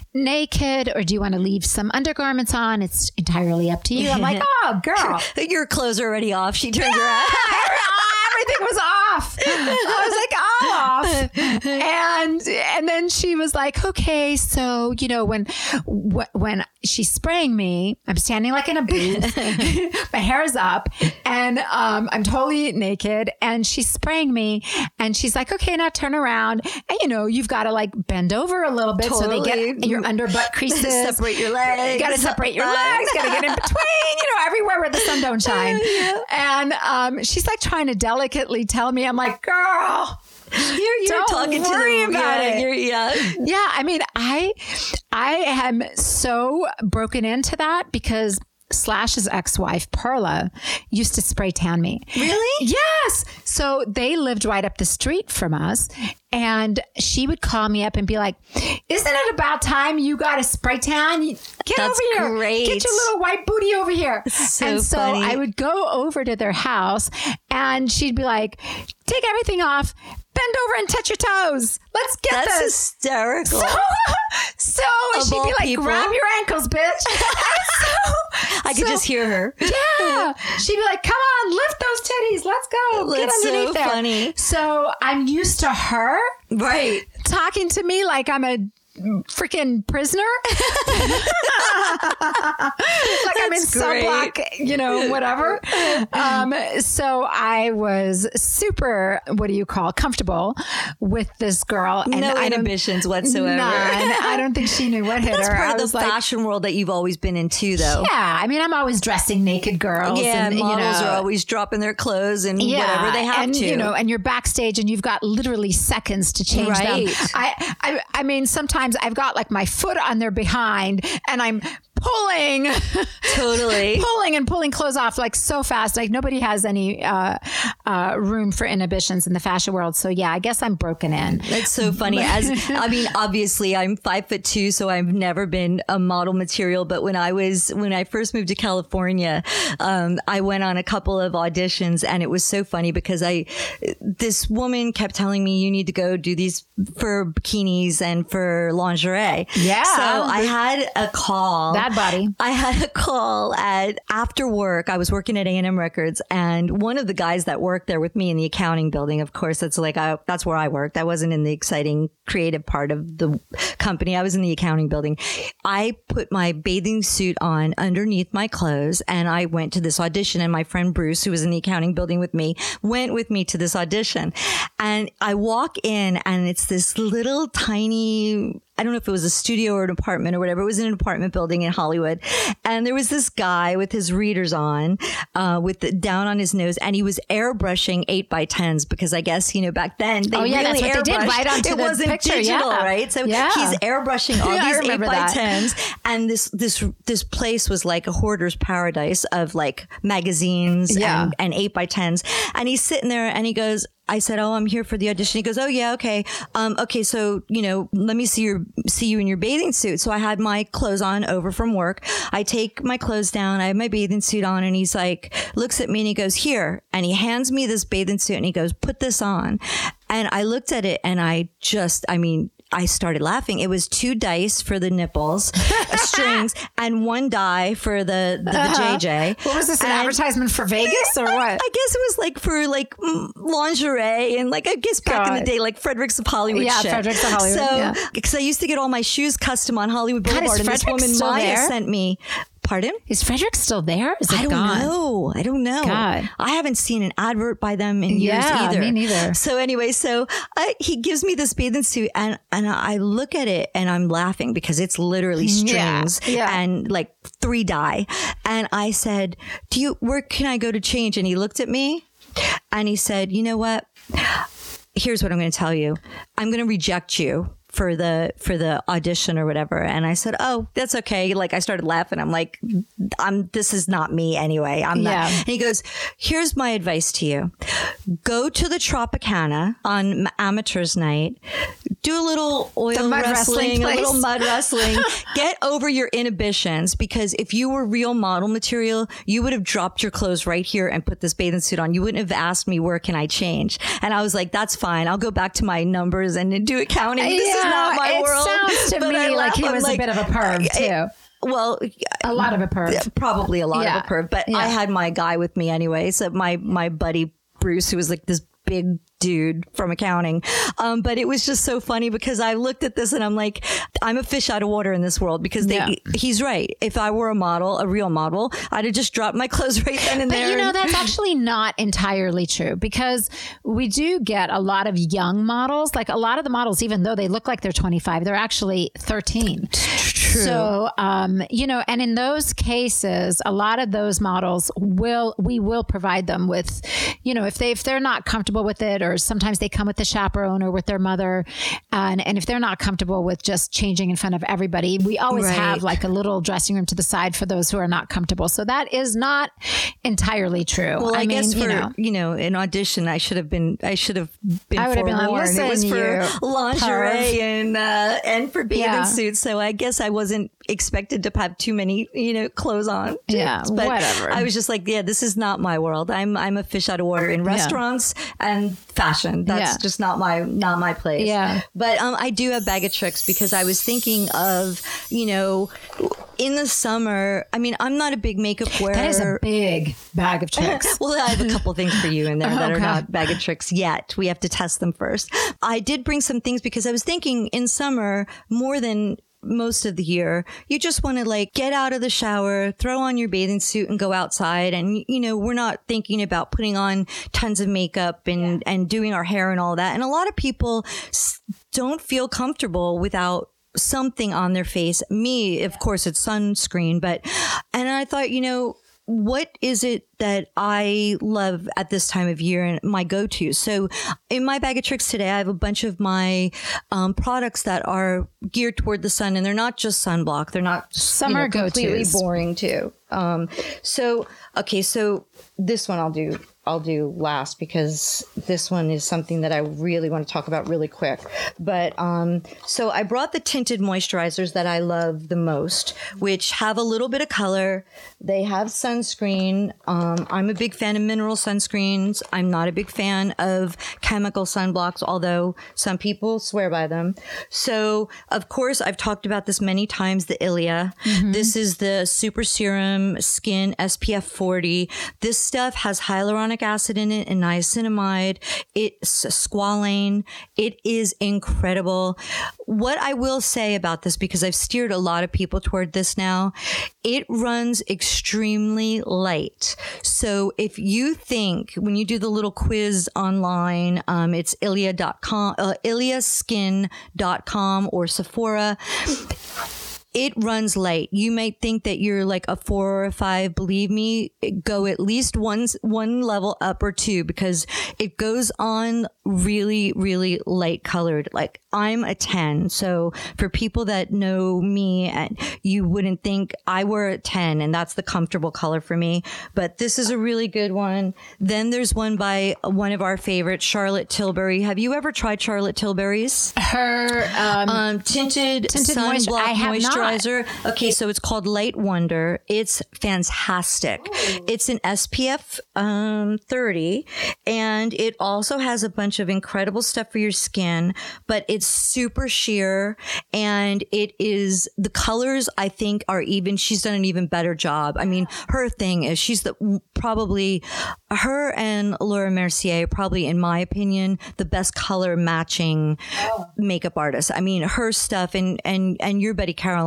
naked or do you want to leave some undergarments on? It's entirely up to you. I'm like, oh, girl. Your clothes are already off. She turned around. Everything was off. I was like, off. And and then she was like, okay, so you know when wh- when she's spraying me, I'm standing like in a booth, my hair is up, and um, I'm totally naked, and she's spraying me, and she's like, okay, now turn around, and you know you've got to like bend over a little bit so they Totally. get your under butt creases, Separate your legs. you got to separate your legs, got to get in between, you know, everywhere where the sun don't shine. And um, she's like trying to delicately tell me, I'm like, girl, You're, you're Don't talking to worry the about yeah, it. You're, yeah. yeah. I mean, I, I am so broken into that because Slash's ex-wife, Perla, used to spray tan me. Really? Yes. So they lived right up the street from us. And she would call me up and be like, isn't it about time you got a spray tan? You- Get That's over here. great. Get your little white booty over here. So and so funny. I would go over to their house and she'd be like, take everything off, bend over and touch your toes. Let's get That's this. hysterical. So, so Of she'd all be like, people. grab your ankles, bitch. so, I could so- just hear her. Yeah. She'd be like, come on, lift those titties. Let's go. Get That's so underneath there. funny. So I'm used to her Right. talking to me like I'm a freaking prisoner. Like I'm in That's cell great. block, you know, whatever. Um, so I was super, what do you call, comfortable with this girl. And No I don't- inhibitions whatsoever. None. I don't think she knew what hit That's her. part I of was the like, fashion world that you've always been into, though. yeah. I mean, I'm always dressing naked girls. Yeah, and, models you know, are always dropping their clothes and whatever they have and, to. you know, and you're backstage and you've got literally seconds to change Right. them. I, I, I mean, sometimes I've got like my foot on their behind and I'm pulling, Totally. pulling and pulling clothes off like so fast. Like nobody has any uh, uh, room for inhibitions in the fashion world. So yeah, I guess I'm broken in. That's so funny. As I mean, obviously, I'm five foot two, so I've never been a model material. But when I was when I first moved to California, um, I went on a couple of auditions, and it was so funny because I this woman kept telling me you need to go do these for bikinis and for lingerie. Yeah. So I had a call. Bad body. I had a call at after work. I was working at A and M Records, and one of the guys that worked there with me in the accounting building, of course, that's like I, that's where I worked. I wasn't in the exciting creative part of the company. I was in the accounting building. I put my bathing suit on underneath my clothes, and I went to this audition. And my friend Bruce, who was in the accounting building with me, went with me to this audition. And I walk in, and it's this little tiny, I don't know if it was a studio or an apartment or whatever. It was in an apartment building in Hollywood. And there was this guy with his readers on, uh, with the down on his nose, and he was airbrushing eight by tens because I guess, you know, back then they Oh, yeah, really that's what they did, airbrushed. right onto it the wasn't picture, digital, yeah. right? So Yeah. he's airbrushing all Yeah, I these eight remember by that. tens. And this, this, this place was like a hoarder's paradise of like magazines Yeah. and, and eight by tens. And he's sitting there and he goes, I said, "Oh, I'm here for the audition." He goes, "Oh yeah, okay. Um, okay, so you know, let me see your see you in your bathing suit." So I had my clothes on over from work. I take my clothes down. I have my bathing suit on, and he's like, looks at me and he goes, "Here," and he hands me this bathing suit and he goes, "Put this on." And I looked at it and I just, I mean. I started laughing. It was two dice for the nipples, strings, and one die for the the, Uh-huh. the J J. What was this, an And- advertisement for Vegas or what? I guess it was like for like mm, lingerie and like I guess back in God. the day like Fredericks of Hollywood Yeah, shit. Fredericks of Hollywood, So yeah. because I used to get all my shoes custom on Hollywood God, is Boulevard, and this Fredericks woman still Maya there? sent me Pardon? Is Frederick still there? Is it I don't gone? know. I don't know. God. I haven't seen an advert by them in years Yeah, either. me neither. So anyway, so I, he gives me this bathing suit and, and I look at it and I'm laughing because it's literally strings Yeah, yeah. and like three dye. And I said, do you, where can I go to change? And he looked at me and he said, you know what? Here's what I'm going to tell you. I'm going to reject you for the for the audition or whatever. And I said, oh, that's okay. Like I started laughing. I'm like, I'm this is not me anyway. I'm not. Yeah. And he goes, here's my advice to you. Go to the Tropicana on amateurs night. Do a little oil mud wrestling, wrestling a little place. mud wrestling. Get over your inhibitions, because if you were real model material, you would have dropped your clothes right here and put this bathing suit on. You wouldn't have asked me, where can I change? And I was like, that's fine. I'll go back to my numbers and do accounting. This is not my it world. sounds to But I me like laugh. he I'm was like, a bit of a perv too. it- well, a lot of a perv. probably a lot Yeah. of a perv, but Yeah. I had my guy with me anyway. So my, my buddy Bruce, who was like this big dude from accounting. Um, but it was just so funny because I looked at this and I'm like, I'm a fish out of water in this world, because they, Yeah. he's right. If I were a model, a real model, I'd have just dropped my clothes right then and But there. you know, and- that's actually not entirely true, because we do get a lot of young models. Like a lot of the models, even though they look like they're twenty-five, they're actually thirteen. True. So, um, you know, and in those cases, a lot of those models will, we will provide them with, you know, if they, if they're not comfortable with it, or sometimes they come with the chaperone or with their mother. And, and if they're not comfortable with just changing in front of everybody, we always Right. have like a little dressing room to the side for those who are not comfortable. So that is not entirely true. Well, I, mean, guess for, you know, you know, an audition, I should have been, I should have been I would have been like, forewarned. It was "Listen, for you lingerie and, uh, and for bathing Yeah. suits. So I guess I wasn't expected to have too many, you know, clothes on. Yeah, But whatever. I was just like, yeah, this is not my world. I'm, I'm a fish out of water in restaurants and fashion. That's Yeah. just not my, not my place. Yeah. But, um, I do have bag of tricks, because I was thinking of, you know, in the summer, I mean, I'm not a big makeup wearer. that is a big bag of tricks. Well, I have a couple things for you in there that are Okay. not bag of tricks yet. We have to test them first. I did bring some things because I was thinking in summer, more than most of the year, you just want to like get out of the shower, throw on your bathing suit and go outside. And, you know, we're not thinking about putting on tons of makeup and, and doing our hair and all that. And a lot of people s- don't feel comfortable without something on their face. Me, of course, it's sunscreen, but, and I thought, you know, what is it that I love at this time of year and my go-to? So in my bag of tricks today, I have a bunch of my um, products that are geared toward the sun, and they're not just sunblock. They're not Summer you know, completely go-tos. boring too. Um, so, okay. So this one I'll do, I'll do last, because this one is something that I really want to talk about really quick. But, um, so I brought the tinted moisturizers that I love the most, which have a little bit of color. They have sunscreen. Um, I'm a big fan of mineral sunscreens. I'm not a big fan of chemical sunblocks, although some people swear by them. So, of course, I've talked about this many times, the Ilia. This is the Super Serum Skin S P F forty. This stuff has hyaluronic acid in it and niacinamide. It's squalane. It is incredible. What I will say about this, because I've steered a lot of people toward this now, it runs extremely light. So if you think, when you do the little quiz online, um, it's ilia dot com, uh, ilia skin dot com or Sephora, it runs light. You might think that you're like a four or a five. Believe me, go at least one, one level up or two, because it goes on really, really light colored. Like I'm a ten. So for people that know me, and you wouldn't think I wear a ten, and that's the comfortable color for me. But this is a really good one. Then there's one by one of our favorites, Charlotte Tilbury. Have you ever tried Charlotte Tilbury's? Her, um, Um, tinted, Tinted moist- sunblock I have not. moisturizer. Okay, so it's called Light Wonder. It's fantastic. It's an S P F um, thirty, and it also has a bunch of incredible stuff for your skin, but it's super sheer, and it is, the colors I think are even, she's done an even better job. I mean, her thing is she's the probably, her and Laura Mercier, probably in my opinion, the best color matching makeup artist. I mean, her stuff, and, and, and your Betty Caroline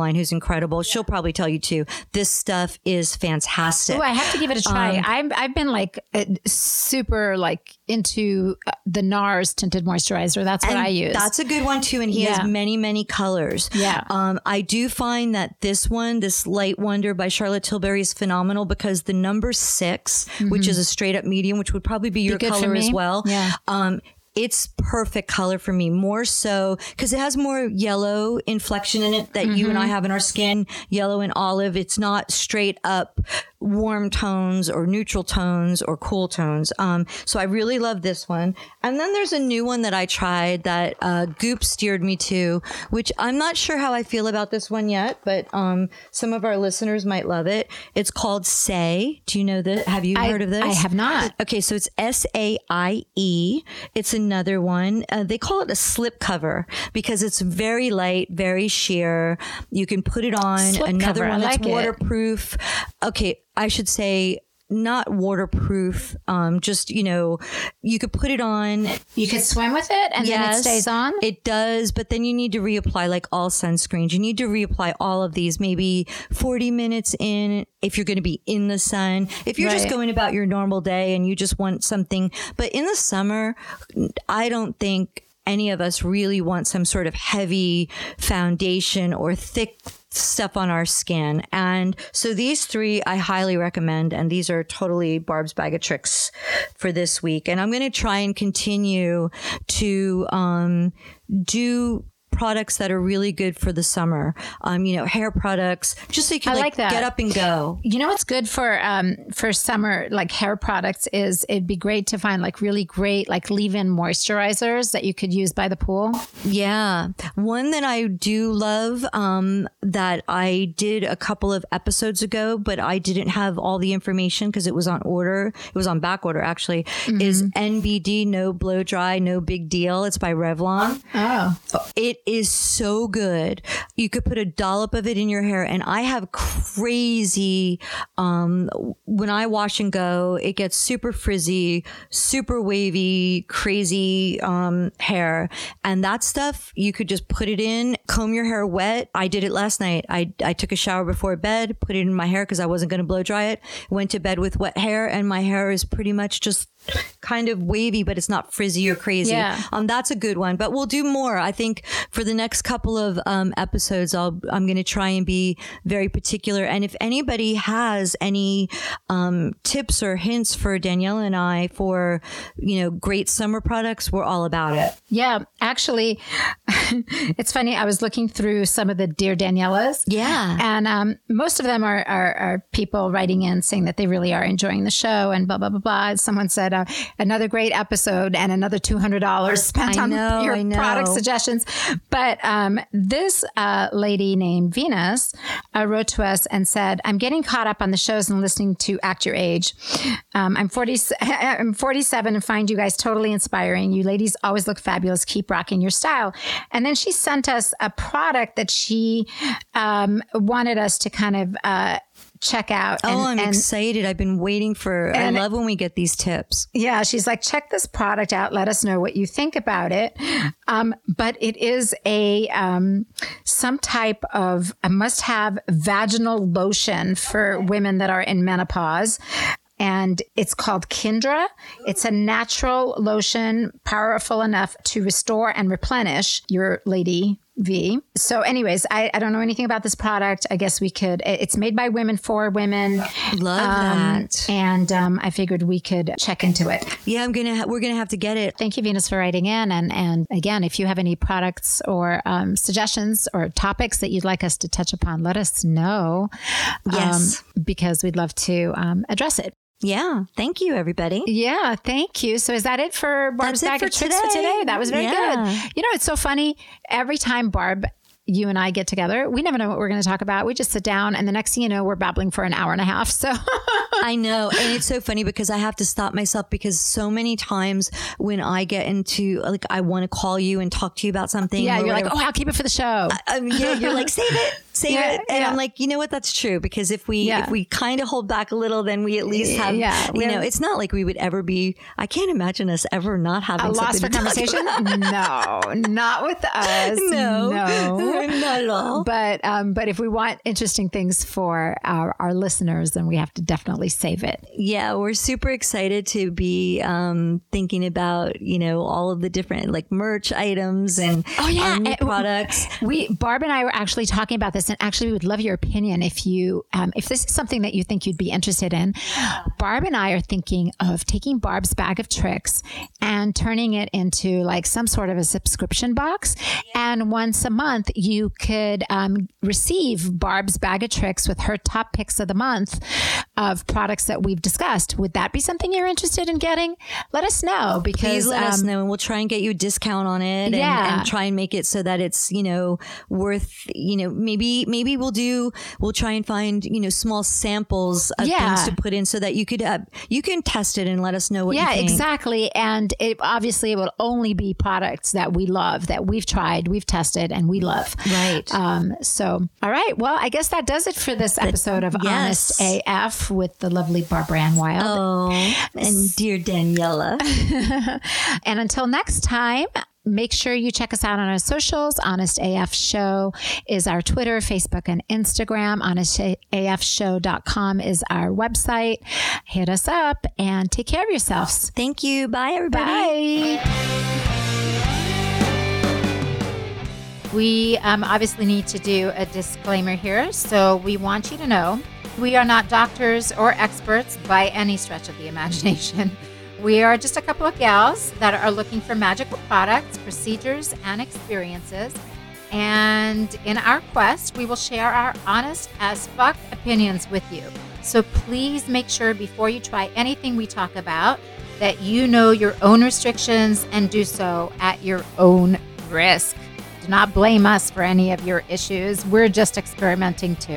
mine who's incredible. She'll probably tell you too. This stuff is fantastic. Oh, I have to give it a try. Um, I've I've been like uh, super like into uh, the NARS tinted moisturizer. That's what and I use. That's a good one too. And he Yeah. has many, many colors. Yeah. Um, I do find that this one, this Light Wonder by Charlotte Tilbury, is phenomenal because the number six, which is a straight up medium, which would probably be your good for color as me. well. Yeah. Um, it's perfect color for me, more so because it has more yellow inflection in it that you and I have in our skin, yellow and olive. It's not straight up warm tones or neutral tones or cool tones. Um, so I really love this one. And then there's a new one that I tried that uh, Goop steered me to, which I'm not sure how I feel about this one yet, but um, some of our listeners might love it. It's called Saie. Do you know that? Have you I, heard of this? I have not. Okay, so it's S A I E. It's another one. Uh, they call it a slip cover because it's very light, very sheer. You can put it on. Slip another cover, I one that's like it. waterproof. Okay, I should say not waterproof. Um, just, you know, you could put it on. You could swim with it and then it Yes, stays on. It does, but then you need to reapply like all sunscreens. You need to reapply all of these maybe forty minutes in if you're going to be in the sun. If you're just Right. going about your normal day and you just want something, but in the summer, I don't think any of us really want some sort of heavy foundation or thick stuff on our skin. And so these three I highly recommend. And these are totally Barb's bag of tricks for this week. And I'm going to try and continue to um, do products that are really good for the summer. Um, you know, hair products, just so you can I like, like that. get up and go. You know what's good for um for summer like hair products is it'd be great to find like really great like leave-in moisturizers that you could use by the pool. Yeah. One that I do love um, that I did a couple of episodes ago, but I didn't have all the information because it was on order. It was on back order, actually, is N B D No Blow Dry, No Big Deal. It's by Revlon. Oh. It is so good. You could put a dollop of it in your hair. And I have crazy, um, when I wash and go, it gets super frizzy, super wavy, crazy um, hair. And that stuff, you could just put it in, comb your hair wet. I did it last night. I, I took a shower before bed, put it in my hair because I wasn't going to blow dry it. Went to bed with wet hair and my hair is pretty much just kind of wavy, but it's not frizzy or crazy. Yeah. Um, that's a good one, but we'll do more. I think for the next couple of um, episodes, I'll, I'm going to try and be very particular. And if anybody has any um, tips or hints for Danielle and I for, you know, great summer products, we're all about it. Yeah, actually, it's funny. I was looking through some of the Dear Daniellas. Yeah. And um, most of them are, are, are people writing in saying that they really are enjoying the show and blah, blah, blah, blah. Someone said uh, another great episode and another two hundred dollars spent I on know, your I know. product suggestions. But um, this uh, lady named Venus uh, wrote to us and said, I'm getting caught up on the shows and listening to Act Your Age. Um, I'm forty, I'm forty-seven and find you guys totally inspiring. You ladies always look fabulous. Keep rocking your style. And then she sent us a product that she um, wanted us to kind of uh, check out. Oh, and, I'm and, excited. I've been waiting for, and- I love when we get these tips. Yeah, she's like, check this product out. Let us know what you think about it. Um, but it is a um, some type of a must-have vaginal lotion for women that are in menopause. And it's called Kindra. It's a natural lotion, powerful enough to restore and replenish your Lady V. So anyways, I, I don't know anything about this product. I guess we could, it's made by women for women. Love Um, that. And um, I figured we could check into it. Yeah, I'm going to, ha- we're going to have to get it. Thank you, Venus, for writing in. And, and again, if you have any products or um, suggestions or topics that you'd like us to touch upon, let us know. Yes. Um, because we'd love to um, address it. Yeah. Thank you, everybody. Yeah, thank you. So is that it for Barb's That's it Bag for of Tricks for today. today? That was very Yeah. good. You know, it's so funny. Every time Barb, you and I get together, we never know what we're going to talk about. We just sit down and the next thing you know, we're babbling for an hour and a half. So I know. And it's so funny because I have to stop myself because so many times when I get into, like, I want to call you and talk to you about something. yeah, or you're whatever, like, oh, I'll keep it for the show. um, yeah, you're like, save it, save Yeah, it. And yeah. I'm like, you know what? That's true. Because if we Yeah. if we kind of hold back a little, then we at least have, Yeah, we you know, have- it's not like we would ever be, I can't imagine us ever not having A loss something for to talk conversation? about. No, not with us. No, no. not at all. But um, but if we want interesting things for our, our listeners, then we have to definitely save it. Yeah, we're super excited to be um, thinking about, you know, all of the different like merch items and Oh, yeah. um, new And products. We Barb and I were actually talking about this, and actually we would love your opinion if you um, if this is something that you think you'd be interested in. Barb and I are thinking of taking Barb's Bag of Tricks and turning it into like some sort of a subscription box, and once a month you could um, receive Barb's Bag of Tricks with her top picks of the month of products that we've discussed. Would that be something you're interested in getting? Let us know, because Please let us um, know, and we'll try and get you a discount on it, and, Yeah. and try and make it so that it's, you know, worth, you know, maybe maybe we'll do we'll try and find, you know, small samples of Yeah. things to put in so that you could uh, you can test it and let us know what yeah, you think. exactly. And it obviously it will only be products that we love, that we've tried, we've tested, and we love. Right. Um, so, all right. Well, I guess that does it for this episode of yes. Honest A F with the lovely Barbara Ann Wild. Oh, and dear Daniela. And until next time, make sure you check us out on our socials. Honest A F Show is our Twitter, Facebook, and Instagram. honest a f show dot com is our website. Hit us up and take care of yourselves. Thank you. Bye, everybody. Bye. We um, obviously need to do a disclaimer here. So we want you to know we are not doctors or experts by any stretch of the imagination. We are just a couple of gals that are looking for magical products, procedures, and experiences. And in our quest, we will share our honest as fuck opinions with you. So please make sure before you try anything we talk about that you know your own restrictions and do so at your own risk. Do not blame us for any of your issues. We're just experimenting too.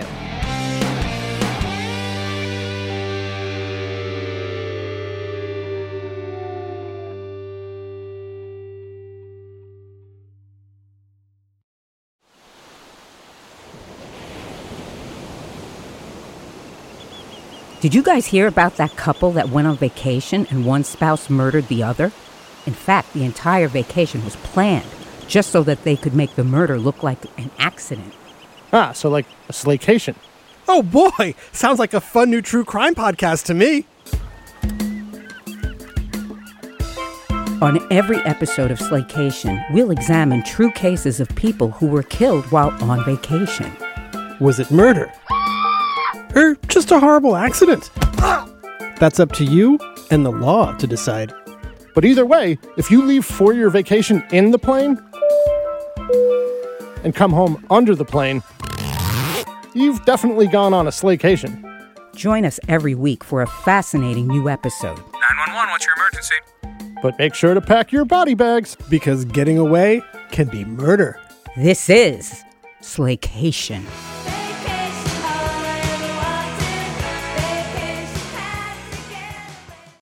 Did you guys hear about that couple that went on vacation and one spouse murdered the other? In fact, the entire vacation was planned just so that they could make the murder look like an accident. Ah, so like a slaycation. Oh boy, sounds like a fun new true crime podcast to me. On every episode of Slaycation, we'll examine true cases of people who were killed while on vacation. Was it murder? Or just a horrible accident? That's up to you and the law to decide. But either way, if you leave for your vacation in the plane and come home under the plane, you've definitely gone on a slaycation. Join us every week for a fascinating new episode. nine one one, what's your emergency? But make sure to pack your body bags, because getting away can be murder. This is Slaycation.